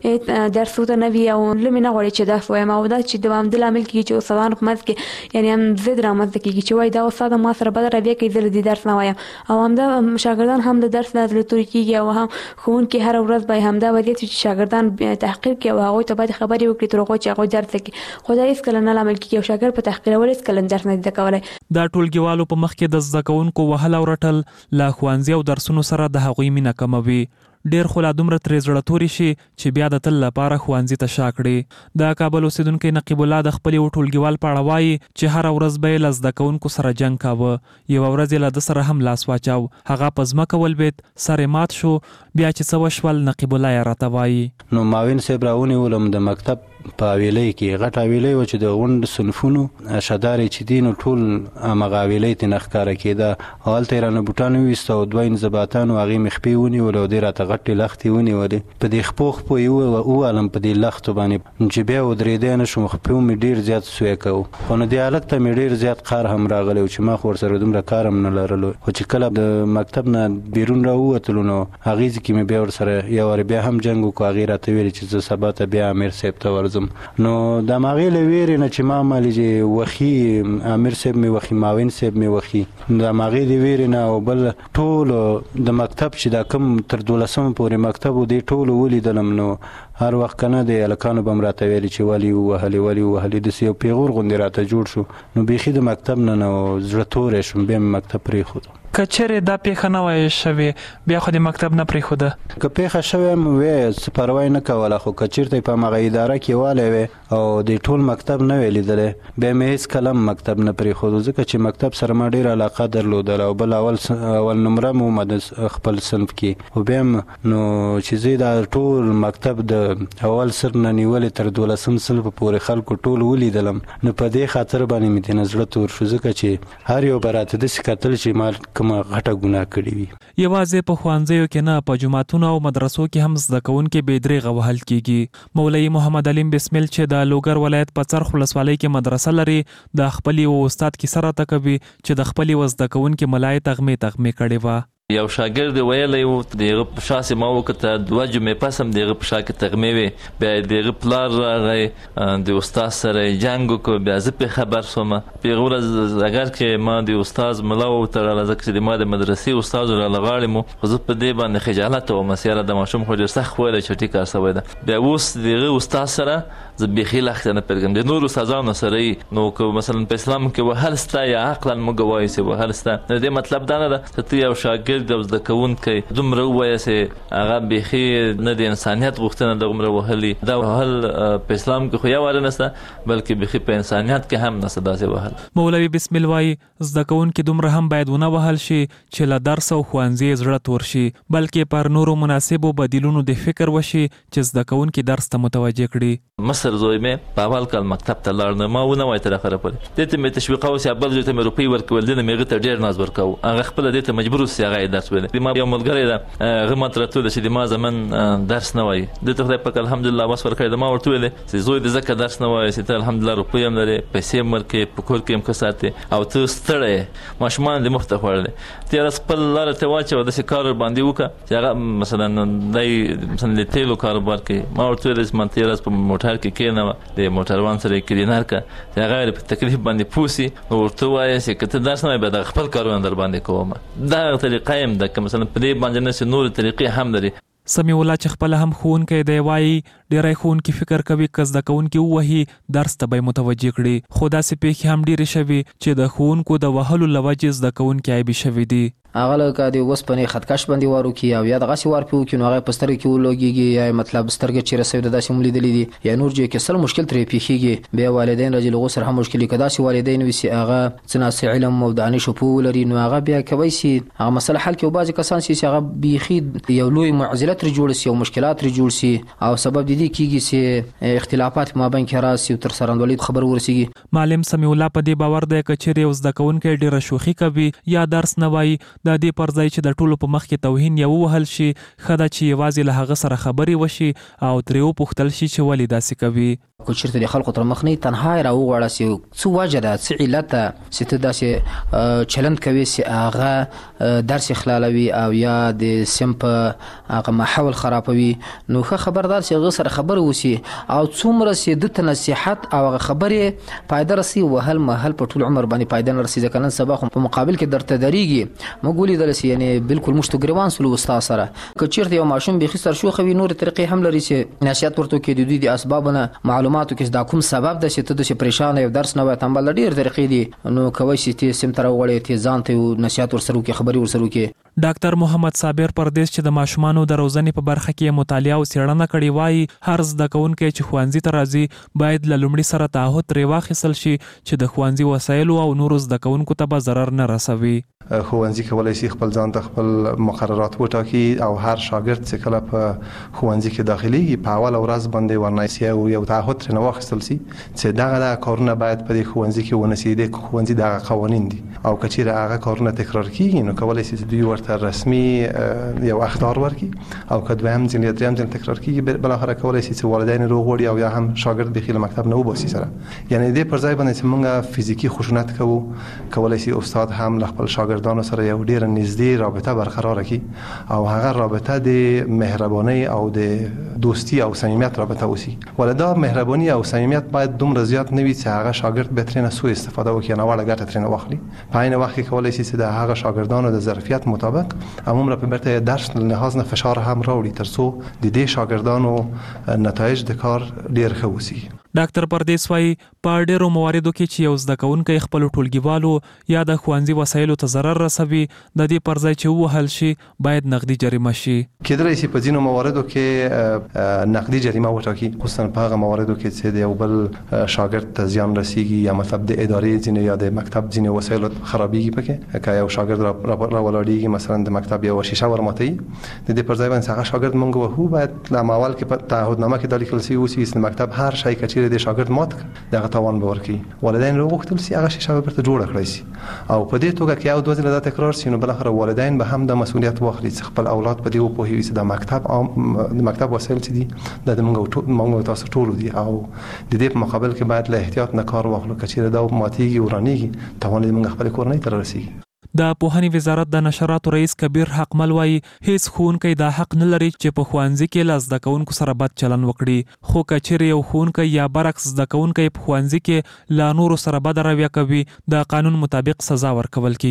مې درس ورته نه وي او زړه مې نه غواړي چې درس ووایم او دا چې د همدې لامل کېږي چې استادانو په منځ کې یعنې هم ضد رامنځته کېږي چې وایي دا استاد ما سره بده رویه کوي زه له دې درس نه وایم او همدا شاګردان هم د درس نه زړه توري کېږي او هم ښوونکي هره ورځ به همدا وضعیت چې شاګردان تحقیر کوي او هغوی ته بدې خبرې وکړي تر هغو چې هغوی درس وکړي. خو دا هېڅکله نه لامل کېږي او شاګرد په تحقیرولو هېڅکله درس نه زده کولی. دا ټولګیوالو په مخ کې د زده کوونکو وهل او رټل له ښوونځي او درسونو سره د هغوی مینه کموي. ډېر خو لا دومره ترې زړه توري شي چې بیا د تل لپاره ښوونځي ته شا کړي. د کابل اوسیدونکی نقیب الله د خپل یو ټولګیوال په اړه وایي چې هره ورځ به یې له زده کوونکو سره جنګ کاوه. یوه ورځ یې له ده سره هم لاس واچاو، هغه په ځمکه ولوېد، سر یې مات شو. بیا چې څه وشول نقیب الله یې راته وایي. نو معاون صاحب راونیولم د مکتب په حویلۍ کې غټه حویلۍ وه چې د غونډ صنفونو شدارې چې دي نو ټول همغه حویلۍ ترې ښکاره کېده. هلته یې رانه بوټان وویسته او دوه انضباطانو هغې مې خپې ونیولې او دې راته غټې لښتې ونیولې. په دې خپو یې ووالم په دې لښتو باندې چې بیا ودرېدی نه شوم. خپې مې ډېر زیات سوی کوو خو نو دې هلک ته مې ډېر زیات قهر هم راغلی و چې ما خو ورسره دومره کار هم نه لرلو. خو چې کله د مکتب نه بیرون راووتلو نو هغې ځای کې مې بیا ورسره یو وارې بیا هم جنګ وکړو. هغې راته ویلې چې زه سبا ته بیا امیر صاحب ته ورځم. نو د هماغې له ویرې نه چې ما مالې چې وخي امیر صاحب مې وخي، معاون صاحب مې وخي، د هماغې د ویرې نه او بل ټولو د مکتب چې دا کوم تر 12 پورې مکتب و دې ټولو ولیدلم. نو هر وخت کنه د هلکانو به م راته ویلې چې ولې ووهلې داسې یو پیغور غوندې راته جوړ شو. نو بیخي د مکتب نه نو زړه توری شوم، بیا مې مکتب پرېښودو. که چیرې دا پیښه نه وای شوې بیا خو د مکتب نه پرېښوده؟ که پیښه شوې هم وی څه پروا یې نه کوله، خو که چېرته په همغه اداره کې والی وی او د ټول مکتب نه وی لیدلی بیا مې هېڅکله هم مکتب نه پرېښودو، ځکه چې مکتب سره ما ډېره علاقه درلودله او بل اول نمره مو ومه د خپل صنف کې. خو بیا هم نو چې زه دا ټول مکتب د اول صنف نه نیولې تر 12 صنف پورې خلکو ټول ولیدلم، نو په دې خاطر باندې مې دې نه زړه تور شو، ځکه چې هر یو به راته داسې کتل چې ما کومه غټه ګناه کړې وي. یوازې په ښوونځیو کې نه، په جوماتونو او مدرسو کې هم زده کوونکي بې درېغه وهل کېږي. مولوي محمد علیم بسمل چې د لوګر ولایت په څرخ ولسوالۍ کې مدرسه لري، د خپل یو استاد کیسه راته کوي چې د خپل یو زده کوونکي ملا یې تغمې کړې وه. یو شاګرد ویلی و دغه په شا چې ما وکته 2 جمعې پس هم دغه په شا کې تغمې وې. بیا دغه پلار راغی د استاد سره یې جنګ وکړو، بیا زه پرې خبر شوم. په هغه ورځ اگر کې ما د استاد ملا وتړله، ځکه چې د ما د مدرسې استاد راله غاړې مو، خو زه په دې باندې خجالته وم چې یاره د ماشوم خو ډېر سخت ویلی چې ټیک کار شوی ده. بیا اوس دغه استاد سره زه بيخي لخت نه پرګم د نورو سزاونو سره نو که مثلا په اسلام کې وهل ستا یا عقلا مګوای سي وهل ستا د مطلب دا نه ده چې یو شاګرد او زده کوونکی دومره وایي چې هغه بيخي نه د انسانيت غوښتنه د عمره وهلي دا وهل په اسلام کې خو یا واره نسته بلکې بيخي په انسانيت کې هم نسته داسې وهل. مولوي بسم الله وايي زده کوونکي دومره هم باید ونه وهل شي چې له درس او ښوونځي زړه تور شي بلکې پر نورو مناسبو بدیلونو د فکر وشي چې زده کوونکي درس ته متوجه کړي. مصر زوی مې په اول کال مکتب ته لاړ نه ما ونه وای تر اخره پورې دته مې تشویق او سی بل زوی ته مې روپی ورکول دنه مې غته ډیر ناز ورکاو هغه خپل دته مجبور اوسې هغه درس ویل ما یو ملګری دا هغه ماته ټول چې ما زمن درس نه وای دته خدای پاک الحمدلله واس ورکړی ما ورته ویل چې زوی د زکه درس نه وای چې الحمدلله روپی هم لري پیسې مرکه په کور کې هم کساته او ته ستړی ماشومان د مفته خوړل تیر خپل لار ته واچو د کار باندې وکړه چې هغه مثلا دای مثلا د تیلو کاروبار کې ما ورته ویل چې من تیر په موټر کې کېنه د موټروان سره کلینر کا چې هغه په تکلیف باندې پوسی نو ورته وایي چې کته درس نه به د خپل کارونه در باندې کوم دا طریقې هم د مثلا په دې باندې نه نور طریقې هم لري. سمیع الله چې خپل هم ښوونکی دی وایي ډېری ښوونکي فکر کوي که زده کوونکي ووهي درس ته به یې متوجه کړي خو داسې پیښې هم ډېرې شوي چې د ښوونکو د وهلو له وجې زده کوونکي عیبي شوي دي. هغه لکه د وسپنې خطکش باندې وارو کې او یا دغسې وار پې وکړي نو هغه په سترګې کې ولګېږي یا مطلب سترګې چې رسوي د داسې مو لیدلي دي یا نور ځای کې سل مشکل ترې پیښېږي بیا والدین راځي له هغو سره هم مشکل که داسې والدین وي چې هغه څه ناسې علم او دانش او پوه ولري نو هغه بیا کوی شي هغه مسله حل کړي او بعضې کسان چې هغه بیخي یو لوی معضله ترې جوړه شي او مشکلات ترې جوړ شي او سبب د دې کېږي چې اختلافات په مابین کې راسي او تر سرانډولۍ خبر ورسېږي. معلم سمیع الله په دې باور دی که چیرې یو زده کوونکی ډېره شوخي کوي یا درس نه وایي د دې پر ځای چې د ټولو په مخ کې توهین یا ووهل شي ښه ده چې یوازې له هغه سره خبرې وشي او ترې وپوښتل شي چې ولې داسې کوي. که چېرته د خلکو تر مخ نه تنها یې راوغواړه چې څه وجه ده څه علت ده چې ته داسې چلند کوي چې هغه درس یې خلالوي او یا د سیم په هغه ماحول خرابوي نو ښه خبردار چې هغه سره خبرې وشي او څومره چې ده ته نصیحت او هغه خبرې فایده رسي وهل مهل په ټول عمر باندې فایده نه رسي ځکه نن سبا خو په مقابل کې درته درېږي موږ ولیدل چې یعنې بالکل موږ تو ګریوان سولو استاد سره که چېرته یو ماشوم بیخي سرشوخه وي نورې طریقې هم لري چې نصیحت ورته وکړي د دوی د اسبابو نه معلوماتو کې دا کوم سبب ده چې ته داسې پریشانه یو درس نه وایې تنبل ډېر طریقې دي نو کوی شي ته سیم ته راوغواړې ته ځان ته نصیحت ورسره وکړې خبرې ورسره وکړې. ډاکټر محمد صابر پردیس چې د ماشومانو د روزنې په برخه کې مطالعه او څېړنه کړې وایي هر زده کوونکی چې ښوونځي ته راځي باید له لومړي سره تعهد ترې واخیستل شي چې د ښوونځي وسایلو او نورو زده کوونکو ته به ضرر نه رسوي. ښوونځي کولی شي خپل ځان ته خپل مقررات وټاکي او هر شاګرد چې کله په ښوونځي کې داخليږي په اوله ورځ باندې ورنایسي او یو تعهد ترې واخیستل شي چې دغه کارونه باید په دې ښوونځي کې ونه شي د ښوونځي دغه قوانین دي او که چیرې هغه کارونه تکرار کیږي نو کولی شي چې دوی ورته رسمي یو اخطار ورکړي او که دویم ځل یا دریم ځل تکرار کیږي بلاخره کولی شي چې والدین یې روغ او یا هم شاګرد بخي له مکتب نه وباسي سره یعنی دې پر ځای باندې چې موږ فزیکي خشونت کوو کولی شي استاد هم له خپل شاګردانو سره یو ډېره نږدې رابطه برقرار کړي او هغه رابطه د مهربانۍ او د دوستی او صمیمیت رابطه وسی ولدا مهرباني او صمیمیت باید دومره زیات نه وي چې هغه شاګرد به ترې نه سوء استفاده وکړي نه وړه ګټه ترې نه واخلي په عین وخت کې کولی شي چې د هغه شاګردانو د ظرفیت مطابق عموما په برته درس له لحاظ نه فشار هم راوړي ترڅو د دې شاګردانو نتایج د کار ډېر ښه وسی. ډاکټر پردیس وايي په ډېرو مواردو کې چې یو زده کوونکی خپل ټولګیوالو یا د ښوونځي وسایلو ته ضرر رسوي د دې پر ځای چې ووهل شي باید نقدي جریمه شي. کېدلی شي په ځینو مواردو کې نقدي جریمه وټاکي خصوصا په هغه مواردو کې چې د یو بل شاګرد ته زیان رسیږي یا مطلب د ادارې ځینې یا د مکتب ځینې وسایل خرابېږي پکې که یو شاګرد راولاړېږي مثلا د مکتب یو شیشه ورماتوي د دې پر ځای باندې هغه شاګرد موږ وهو باید له اول کې په تعهدنامه کې دا لیکل شوي اوسي چې مکتب هر شی که چیرې د شاګرد مات دغه تاوان به ورکړي والدین وغوښتل شي هغه شیشه به بیرته جوړه کړی شي او په دې توګه کې یو دوه ځله دا تکرار شي نو بالاخره والدین به هم د مسؤلیت واخلي چې خپل اولاد په دې وپوهوي چې د مکتب وسایل چې دي د موږ تاسو ټول دي او د دې په مقابل کې باید له احتیاط نه کار واخلو که چیرې دا ماتېږي ورانېږي تاوان دې موږ خپل کورنۍ ته رسیږي. د پوهنې وزارت د نشراتو رئیس کبیر حقمل وايي هیڅ ښوونکی دا حق نه لري چې په ښوونځي کې له زده کوونکو سره بد چلند وکړي خو که چیرې یو ښوونکی یا برعکس زده کوونکی په ښوونځي کې له نورو سره بده رویه کوي د قانون مطابق سزا ورکول کیږي.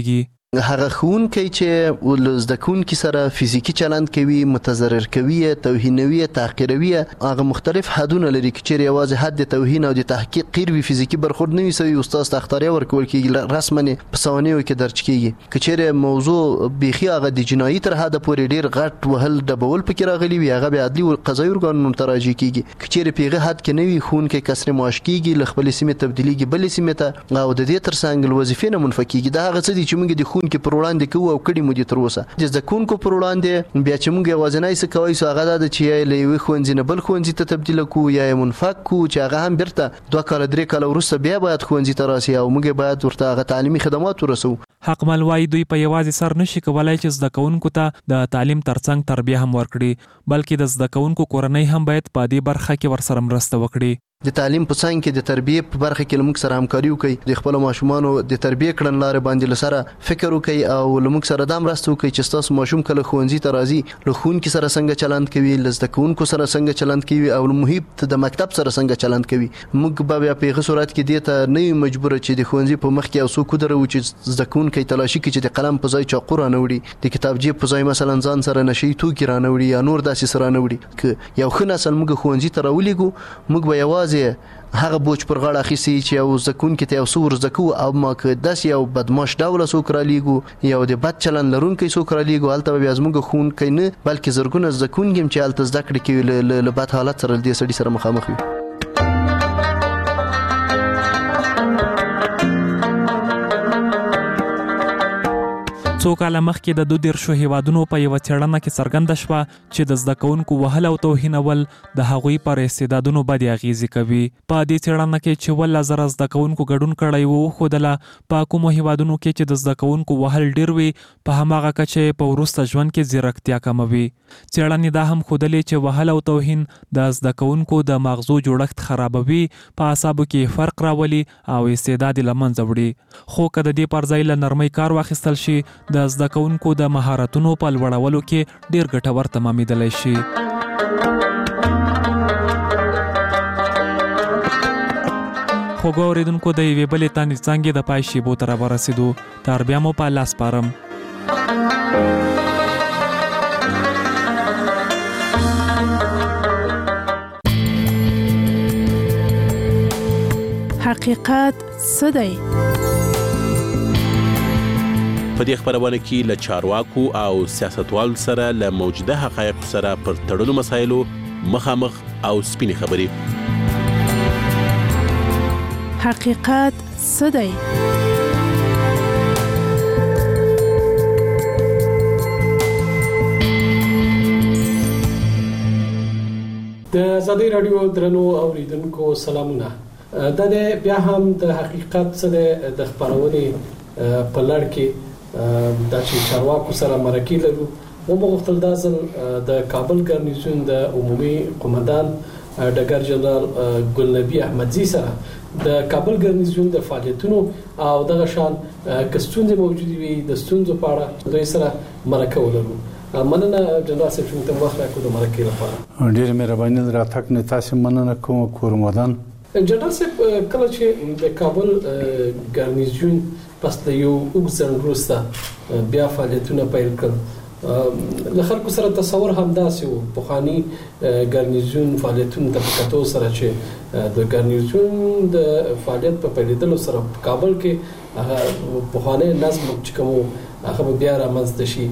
هغه ښوونکی چې له زده کوونکي سره فزیکي چلند کوي، متضرر کوي، توهینوي، تحقیروي، هغه مختلف حدونه لري. که چیرې یوازې حد د توهین او د تحقیر وي، فزیکي برخورد نه وي سوی، استاد ته اختاریه ورکول کېږي، رسما په سوانحو کې درج کېږي. که چیرې موضوع بیخي هغه د جنایي تر حده پورې ډېر غټ وهل ډبول پکې راغلي وي، هغه بیا عدلي او قضایي ارګانونو ته راجع کېږي. که چیرې په هغه حد کې نه وي، ښوونکی کسر معاش کېږي، له خپلې سیمې تبدیلېږي بلې سیمې ته، او د دې تر څنګ له وظیفې نه منفي کېږي. دا هغه څه دي چې موږ د ښوونکي پر وړاندې کوو او کړي مو دي تر اوسه. د زده کوونکو پر وړاندې بیا چې موږ یوازینی څه کوی سو هغه دا ده چې یا له یوې ښوونځي نه بل ښوونځي ته تبدیله کړو، یا یې منفک کړو، چې هغه هم بیرته 2 کاله 3 کاله وروسته بیا باید ښوونځي ته راسي او موږ باید ورته هغه تعلیمي خدمات ورسوو. حقمل وایي دوی په یوازې سر نشي کولای چې زده کوونکو ته د تعلیم ترڅنګ تربیه هم ورکړي، بلکې د زده کوونکو کورنۍ هم باید په دې برخه کې ورسره مرسته وکړي. د تعلیم په څنګ کې د تربیه په برخه کې لمک سره همکاري وکړي، د خپل ماشومانو د تربیه کړنلارې باندې لسره فکر وکړي او لمک سره د مرسته وکړي چې تاسو ماشوم کله ښوونځي ته راځي، له ښوونکي سره څنګه چلند کوي، له زده کوونکو سره څنګه چلند کوي، او محیط د مکتب سره څنګه چلند کوي. موږ به بیا په هغه صورت کې دې ته نه یو مجبور چې د ښوونځي په مخ کې او څوک ودرو چې زده کوونکی تلاشي کوي چې د قلم په ځای چاقو رانوړي، د کتابچې په ځای مثلا ځان سره نشي توکي رانوړي یا نور داسې سره رانوړي. که یو ښه نسل موږ ښوونځي ته راولېږو، موږ به یوازې هغه بوج پر غاړه اخیسي چې یو زده کوونکی ته یو څه ور زده کوو، او ما که داسې یو بدماش ډوله څوک رالیږو، یو د بد چلند لرونکی څوک رالیږو، هلته به بیا زموږ ښوونکی نه بلکې زرګونه زده کوونکي هم چې هلته زده کړې کوي له بد حالت سره له دې سړي سره مخامخ وي. څو کاله مخکې د 22 هیوادونو په یو څېړنه کې څرګنده شوه چې د زده کوونکو وهل او توهینول د هغوی پر استعدادونو بدې اغیزې کوي. په دې څېړنه کې چې 1000 زده کوونکو ګډون کړی و وښودله په کومو هیوادونو کې چې د زده کوونکو وهل ډیر وي، په هماغه کچه په وروسته ژوند کې ځیرکتیا کموي. څېړنې دا هم ښودلې چې وهل او توهین د زده کوونکو د مغزو جوړښت خرابوي، په اعصابو کې فرق راولي او استعداد له منځه وړي. خو که د دې پر ځای له نرمۍ کار واخیستل شي، د زده کوونکو د مهارتونو په لوړولو کې ډیر ګټور تمامېدلی شي. خوږو اورېدونکو، د یوې بلې تانې څانګې د پای شیبو ته راورسېدو. تر بیا مو په لاس پارم. حقیقت څه دی؟ په دې خبرونه کې له چارواکو او سیاستوالو سره له موجوده حقایقو سره پر تړلو مسایلو مخامخ او سپینې خبرې. حقیقت څه دی؟ د ازادي رادیو درنو اوریدونکو سلامونه. د بیا هم د حقیقت څه دی د خبرونې په لړ کې د چارواکو سره مرکې لرو. ومغوښتل دا ځل د کابل ګرنیزون د عمومي قومندان ډګر جنرال ګلنبي احمدزي سره د کابل ګرنیزون د فعالیتونو او دغه شان کستونځ موجود وي د ستونزو په اړه دوی سره مرکه ولرو. مننه جنرال صاحب چې موږ وخت راکړو د مرکې لپاره. ډېر مهرباني راتګ نه تاسو مننه کوم کورمدان. جنرال صاحب کله چې د کابل ګرنیزون پس د یو وګزن وروسته بیا فعالیتونه پیل کړل، له خلکو سره تصور هم داسې و پخواني ګرنیزون فعالیتونو ته په کتو سره چې د ګرنیزون د فعالیت په پیلېدلو سره په کابل کې هغه پخوانی نظم چې کوم هغه بیا رامنځته شي،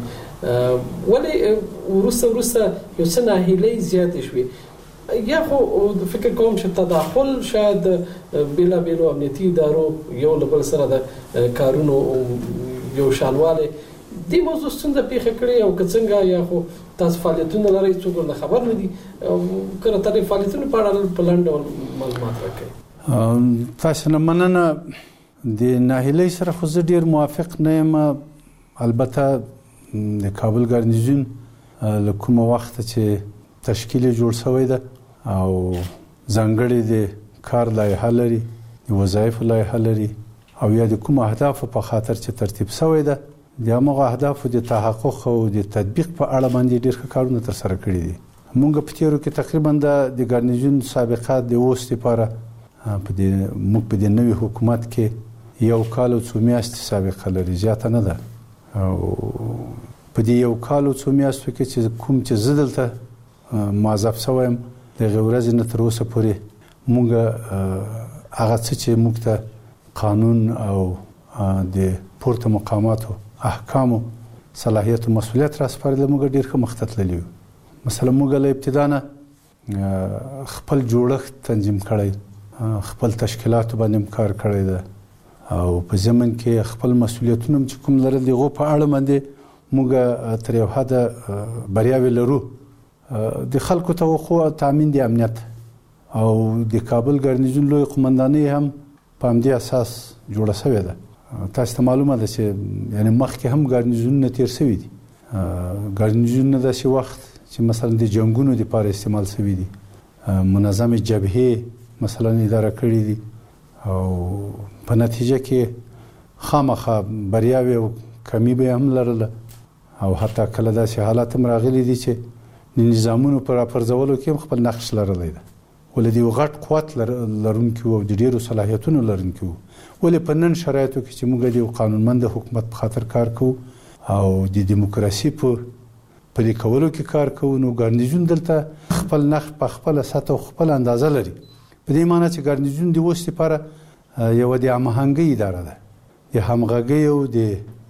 ولې وروسته یو څه ناهیلۍ زیاتې شوې. یا خو فکر کوم چې تداخل شاید بلا بیلو امنیتي ادارو یو لبل سره د کارونو یو شانواله دی موضوع څنګه پیښه کړې او څنګه یا خو تاسو فعالیتونه لرئ څوک نه خبر نه دي کړه تاسو فعالیتونه په اړه په لاندې معلومات راکړئ. تاسو نه مننه. د ناهیلۍ سره خو زه ډیر موافق نه یم. البته د کابل ګرنیزون له کومه وخت چې تشکیل جوړ شوی ده او ځانګړي د کار لایحه لري، د وظایفو لایحه لري او یا د کوم اهدافو په خاطر چې ترتیب شوی ده، د هغو اهدافو د تحقق او د تطبیق په اړه باندې ډېر ښه کارونه ترسره کړي دي. موږ په تیرو کې تقریبا د ګرنیزون سابقه د اوس لپاره موږ په دې نوي حکومت کې 1 کال او 2 میاشتې سابقه لري، زیاته نه ده. او په دې یو کال او څو میاشتو کې چې کوم چې زه دلته موظف شوم د هغې ورځې نه تر اوسه پورې موږ هغه څه چې موږ ته قانون او د پورته مقاماتو احکامو صلاحیت او مسؤلیت راسپارلی موږ ډېر ښه مخته تللي یو. مثلا موږ له ابتدا نه خپل جوړښت تنظیم کړی، خپل تشکیلاتو باندې کار کړی ده او په ضمن کې خپل مسؤلیتونه چې کوم لرل د هغو په اړه باندې موږ تر یو حده بریاوې لرو. د خلکو توقع او تامین د امنیت او د کابل ګارنیزون لوی قمندانۍ هم په همدې اساس جوړه شوې ده. تاسو ته معلومه ده چې یعنې مخکې هم ګارنیزونونه تیر شوي دي. ګارنیزونونه داسې وخت چې مثلا د جنګونو دپاره استعمال شوي دي، منظمې جبهې مثلا اداره کړي دي او په نتیجه کې خامخا بریاوې او کمی به هم لرله او حتی کله داسې حالات هم راغلي دي چې د نظامونو په راپرځولو کې هم خپل نقش لرلی ده. ولې د یو غټ قوت لرونکي وو او د ډېرو صلاحیتونو لرونکي وو. ولې په نن شرایطو کې چې موږ د یو قانونمند حکومت په خاطر کار کوو او د دیموکراسي په پلي کولو کې کار کوو، نو ګارنیزون دلته خپل نقش په خپله سطح او خپل اندازه لري. په دې معنی چې ګارنیزون د اوس لپاره یوه د هماهنګۍ اداره ده، د همغږۍ او د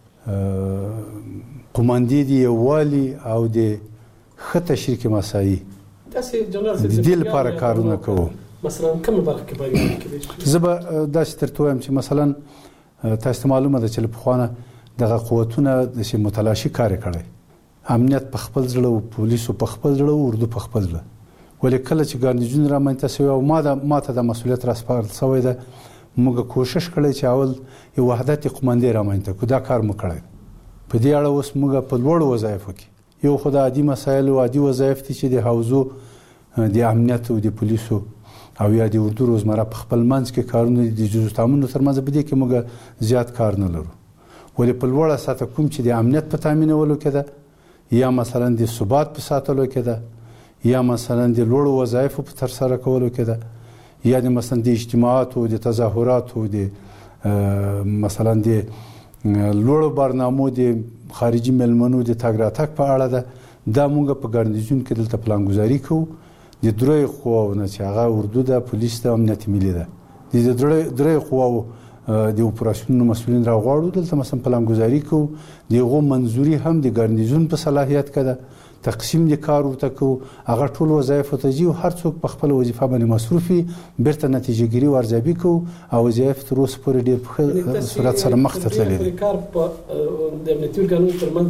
قماندې د یووالي او د ښه تشریک مسایي د دې لپاره کارونه کوو. مثلا کومه برخه کې باید کېدای شي؟ زه به داسې درته ووایم چې مثلا تاسو ته معلومه ده چې له پخوانه دغه قوتونه داسې متلاشي کار یې کړی، امنیت په خپل زړه او پولیسو په خپل زړه او اردو په خپل زړه. ولې کله چې ګارنیزون رامنځته شوی او ما ته د مسؤلیت راسپارل شوی ده، موږ کوشش کړی چې اول یو وحدت قمندې رامنځته کړو. دا کار مو کړی. په دې اړه اوس موږ په لوړو وظایفو کې یو خو د عادي مسایلو عادي وظایف دي چې د حوزو د امنیت او د پولیسو او یا د اردو روزمره په خپل منځ کې کارونه د جزو تامینو ترمنځ په دې کې موږ زیات کار نه لرو. ولې په لوړه سطح کوم چې د امنیت په تامینولو کې ده، یا مثلا د ثبات په ساتلو کې ده، یا مثلا د لوړو وظایفو په ترسره کولو کې ده، یا د مثلا د اجتماعاتو د تظاهراتو د مثلا د لوړو برنامو د خارجي مېلمنو د تګ راتګ په اړه ده. دا موږ په ګارنیزون کې دلته پلانګذاري کوو د دریو قواو نه چې هغه اردو ده، پولیس ده، امنیت ملي ده. د دریو قواو د اپراسیونونو مسؤلین راغواړو، دلته مثلا پلانګذاري کوو. د هغو منظوري هم د ګارنیزون په صلاحیت کې ده، تقسیم د کار ورته کوو. هغه ټول وظایفو ته ځي او هر څوک په خپله وظیفه باندې مصروف وي، بیرته نتیجه ګیري او ارزیابي کوو او وظایف تر اوسه پورې ډېر په ښه صورت سره مخته تللي دي. د امنیتي ارګانونو ترمنځ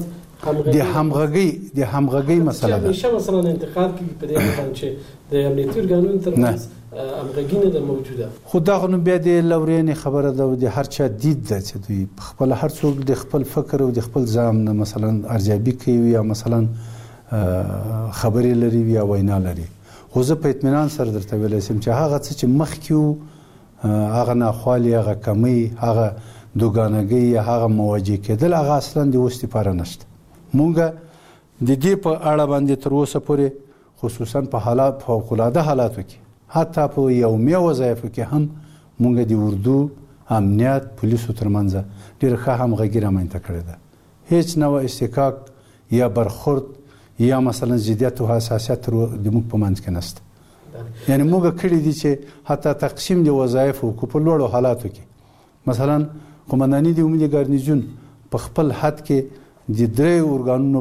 د همغږۍ مسله ده. همیشه مثلا انتقاد کوي په دې اړه چې د امنیتي ارګانونو ترمنځ همغږي نه ده موجوده. خو دغه نو بیا د لورینې خبره ده او د هر چا دید ده چې دوی په خپل هر څوک د خپل فکر او د خپل ځان نه مثلا ارزیابي کوي یا مثلا خبرې لري یا وینا لري. خو زه په اطمینان سره درته ویلی شم چې هغه څه چې مخکې وو، هغه ناخوالې، هغه کمی، هغه دوګانګۍ، هغه مواجه کېدل، هغه اصلا د اوس لپاره نشته. مونږ د دې په اړه باندې تر اوسه پورې خصوصا په حالات فوق‌العاده حالاتو کې حتی په یومي وظایفو کې هم مونږ د اردو، امنیت، پولیسو ترمنځ ډېره ښه همغږي رامنځته کړې ده. هیڅ نوع استکاک یا برخورد یا مثلا ضدیت او حساسیت د موږ په منځ کې نشته. یعنې موږ کړي دي چې حتی تقسیم د وظایفو کو په لوړو حالاتو کې مثلا قمنداني د عمومي ګارنیزون په خپل حد کې د درې ارګانونو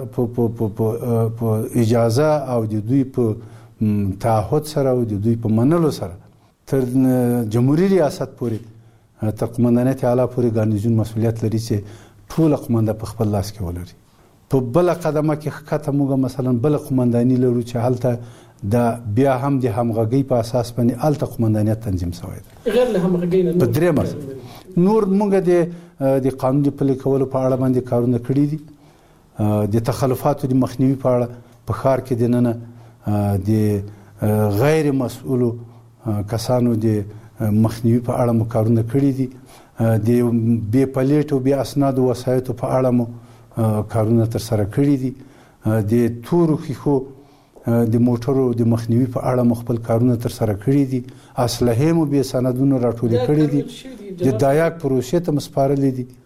په اجازه او د دوی په تعهد سره او د دوی په منلو سره تر جمهوریت ریاست پورې تر قمندانیت اعلی پورې ګارنیزون مسؤلیت لري چې ټول قمانده په خپل لاس کې ولري. په بل قدمه کې ښکته موږ مثلا بل قمنداني لرو چې هلته د بیا هم د همغږۍ په اساس باندې هلته قمندانیت تنظیم شوی ده. غیر له همغږۍ نه په درېیمه نور موږ د قانون د پلي کولو په اړه باندې کارونه کړي دي. د تخلفاتو د مخنیوي په اړه په ښار کې دننه د غیر مسؤلو کسانو د مخنیوي په اړه مو کارونه کړي دي. د بې پلیټ او بې اسنادو وسایطو په اړه مو کارونه ترسره کړي دي. د تورو ښیښو د موټرو د مخنیوي په اړه مو خپل کارونه ترسره کړي دي. اسلحې مو بې سندونو راټولې کړي دي. د دایاک پروسې ته مو سپارلې دي.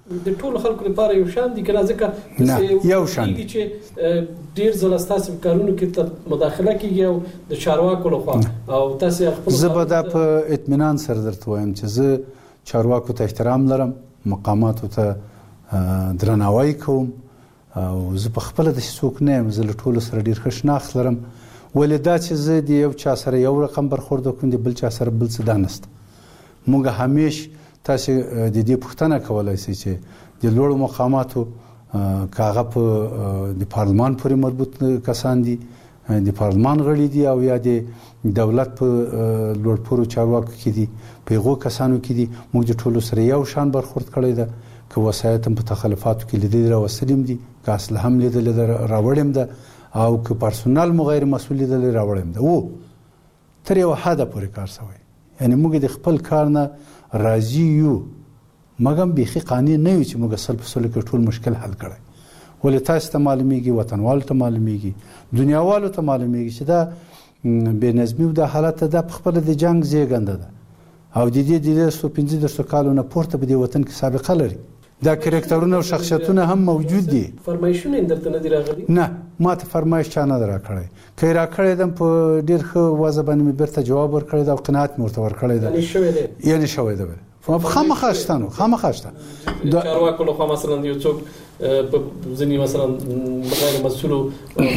د ټولو خلکو لپاره یو شان دي کنه ځکه نه یو شان دي چې ډیر ځله تاسو کارونو کې مداخله کیږي او د چارواکو لخوا او تاسو خپل زبدا په اطمینان سره درته وایم چې زه چارواکو ته احترام لرم، مقاماتو ته درناوی کوم او زه په خپل د څوک نه یم، زه له ټولو سره ډیر ښه شناخت لرم. ولې دا چې زه د یو چا سره یو رقم برخورد کوم، د بل چا سره بل څه دانست. موږ همیش تاسو د دې پوښتنه کولای شئ چې د لوړو مقاماتو کاغه په د پارلمان پورې مربوط کسان دي، د پارلمان غړي دي او یا د دولت په لوړپوړو چارواکو کې دي، په هغو کسانو کې دي. موږ د ټولو سره یو شان برخورد کړی ده، که وسایط هم په تخلفاتو کې لیدلي راوستلي دي، که اسلحه هم لیدلې ده راوړې ده، او که پرسونل مو غیر مسؤل لیدلې راوړې ده. و تر یو حده پورې کار شوی، یعنی موږ د خپل کار نه راضي یو، مګر بیخي قانع نه یو چې موږ سل په سلو کې ټول مشکل حل کړی. ولې تاسو ته معلومیږي، وطنوالو ته معلومیږي، دنیاوالو ته معلومیږي چې دا بې نظمي او دا حالت دا په خپل د جنگ زیږنده ده او د دې د 115 کالو نه پورته په دې وطن کې سابقه لري. دا کرکټرونه او شخصیتونه هم موجود دي. فرمایشونه درته نه دی راغلي؟ نه، ما ته فرمایش چا نه راکړی. که را کړی دم په ډیر ښه وضع باندې مې بیرته جواب ورکړی دا او قناعت مې ورته ورکړی ده. یعنی شوی ده خامخا شته چارواکو لخوا مثلا یو څوک په ځینې مثلا غیر مسؤلو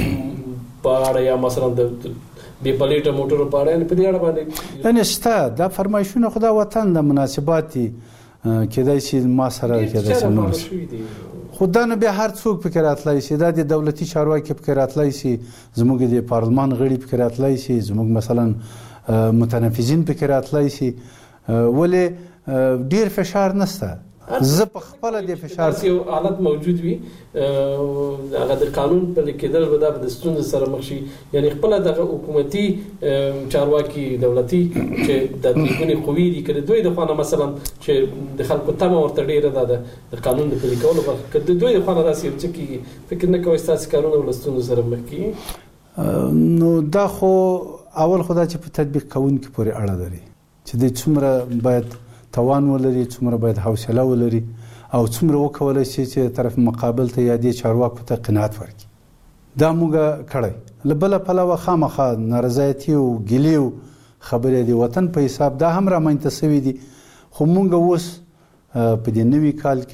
په اړه یا مثلا د بې پلیټه موټرو په اړه په دې اړه باندې یعنی شته دا فرمایشونه. خو دا وطن د مناسبات دي، کېدای شي ما سره کېدای شي نور شي، خو دا نه بیا هر څوک پکې راتلی شي. دا د دولتي چارواکي پکې راتلی شي، زموږ د پارلمان غړي پکې راتلی شي، زموږ مثلا متنفذین پکې راتلی شي. ولې ډیر فشار نشته. زه په خپل د فشار یو حالت موجود وي، هغه د قانون په لیکدل به د ستونزې سره مخ شي. یعنی خپل د حکومتي چارواکي دولتي چې د دغه قوی دي کړي دوی د خانه مثلا چې د خلکو تمه ورته ډیره ده د قانون د پلي کولو په کده دوی د خانه راسي چې فکر نه کوي تاسو کارونه ولستون سره مخ کی. نو دا خو اول خدای چې په تطبیق کوونکي پورې اړه لري چې د څومره باید توان ولري، څومره باید حوصله ولري او څومره وکولای شي چې طرف مقابل ته یا د چارواکو ته قناعت ورکړي. دا موږ کړی. له بله پلوه خامخا نارضایتي او ګیلې او خبرې د وطن په حساب دا هم رامنځته شوي دي. خو موږ اوس په دې نوي کال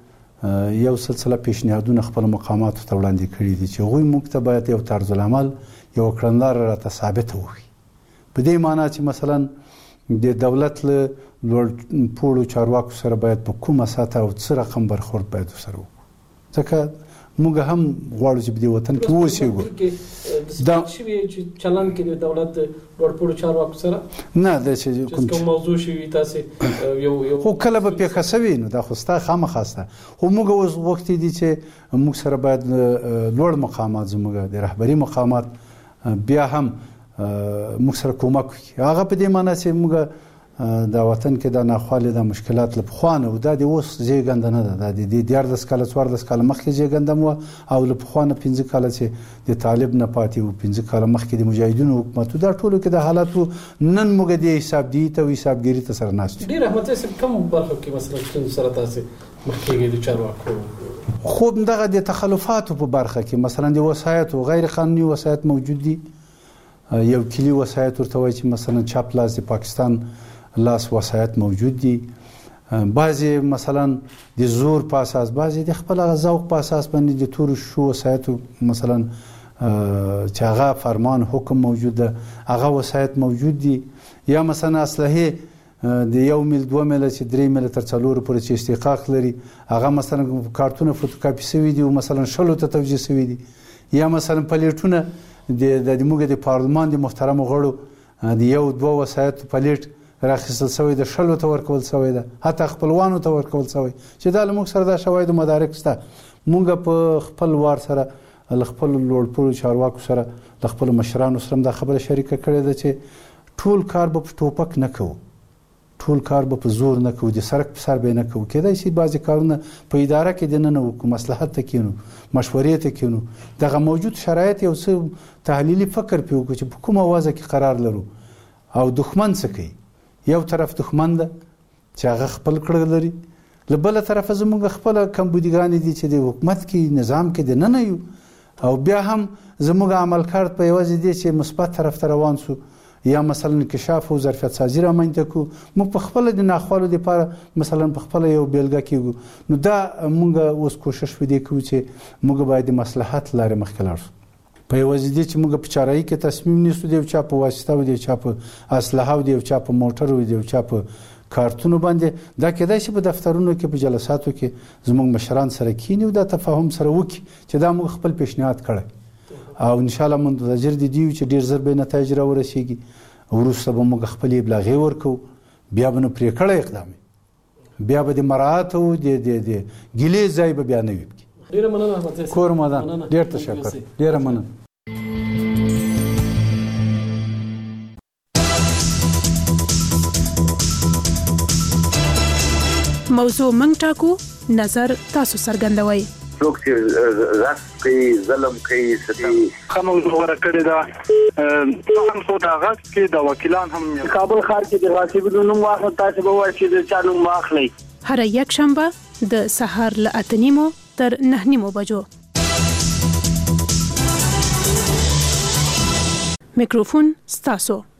کې یو سلسله پیشنهادونه خپل مقاماتو ته وړاندې کړي دي چې هغوی موږ ته باید یو طرز العمل، یو کړنلاره راته ثابته وکړي. په دې معنا چې مثلا د دولت له لوړپوړو چارواکو سره باید په کومه ساته او څه رقم برخورد باید ورسره وکړو، ځکه موږ هم غواړو چې په دې وطن کې واوسېږو. دا چې چلن کې د دولت لوړپوړو چارواکو سره نه د چې کوم موضوع شي تاسو یو خو کله به پیښه شوي نو دا خو ستا خامخا سته. خو موږ اوس وخت دی چې موږ سره باید لوړ مقامات، زموږ د رهبري مقامات بیا هم موږ سره کومک وکړي. هغه په دې معنی چې موږ دا وطن کې دا ناخوالې دا مشکلات له پخوانه او دا د اوس زیږنده نه ده، دا د 14 کاله 14 کاله مخکې زیږنده مو او له پخوانه 15 کاله چې د طالب نه پاتې او 15 کاله مخکې د مجاهدینو حکومت دا ټولو کې د حالاتو نن موږ د حساب دی ته حسابګری ته سره ناست. ډیر رحمت صاحب کوم برخه کې مثلا سره تاسو مخکې د چارواکو خو دغه د تخلفاتو په برخه کې مثلا د وسایط او غیر قانوني وسایط موجود دي. یو کلی وسایط ورته وایي چې مثلا چپ لاس د پاکستان لاس وسایط موجود دي. بعضی مثلا د زور په اساس، بعضی د خپل ذوق په اساس باندې د تور شو وسایط مثلا چې هغه فرمان حکم موجود ده هغه وسایط موجود دي. یا مثلا اسلحه د 1 میل 2 میل چې 3 میل تر 4 پورې چې استحقاق لري هغه مثلا کارتونه فوتوکاپي شوي دي او مثلا شلو ته توجیه شوي دي. یا مثلا پلیټونه د موږ د پارلمان د محترم غړو د 1-2 وسایط پلیټ راخیستل شوی د شلو ته ورکول شوی ده، حتی خپلوانو ته ورکول شوی چې دا له موږ سره دا شواهد او مدارک شته. موږ په خپل وار سره له خپل لوړپوړو چارواکو سره له خپل مشرانو سره دا خبره شریکه کړې ده چې ټول کار به په ټوپک نه کوو، ټول کار به په زور نه کوو، د سرک په سر به نه کوو. کېدای شي بعضې کارونه په اداره کې دننه وکړو، مصلحت ته کینو، مشورې ته کینو، دغه موجود شرایط یو څه تحلیلي فکر پې وکړو چې په کومه وضع کې قرار لرو او دښمن څه کوي. یو طرف دښمن ده چې هغه خپل کړه لري، لبل طرف زموږ خپل کمبودیګان دي چې د حکومت کې نظام کې د نه یو او بیا هم زموږ عمل کارت په یوازې دي چې مثبت طرف ته روان سو یا مثلا انکشاف او ظرفیت سازي رامنځته کو موږ په خپل د ناخوالو لپاره مثلا په خپل یو بیلګه کېږو نو دا موږ اوس کوشش وکړو کوو چې موږ باید د مصلحت لارې مخکې لاړ شو په یوازې دي چې موږ په چارایي کې تصمیم نیسو دی چا په واسطه و دی چا په اسلحه و دی چا په موټر و دی چا په کارتونو باندې دا کېدای شي په دفترونو کې په جلساتو کې زموږ مشران سره کینی او دا تفاهم سره وکړي چې دا موږ خپل پیشنهاد کړی او ان شاء الله منتظر دي چې ډیر زر به نتایج را ورسیږي وروسته به موږ خپل ابلاغي ورکو بیا به نو پرې کړی اقدام بیا به د مراعات او د ګلې ځای به بیا نه وي ډیر مننه احمد کور مدان ډیر تشکر ډیر مننه موضوع منګ ټاکو نظر تاسو څرګندوي څوک چې غصب کوي ظلم کوي ستم موضوع ورکړی دا هم څو دا غصب کې د وکیلان هم کابل ښار کې د غاصبینو نوم واخلي تاسو به وایي چې د چا نوم واخلي هر یک شنبه د سهار له 8:30 تر 9:30 بجو میکروفون ستاسو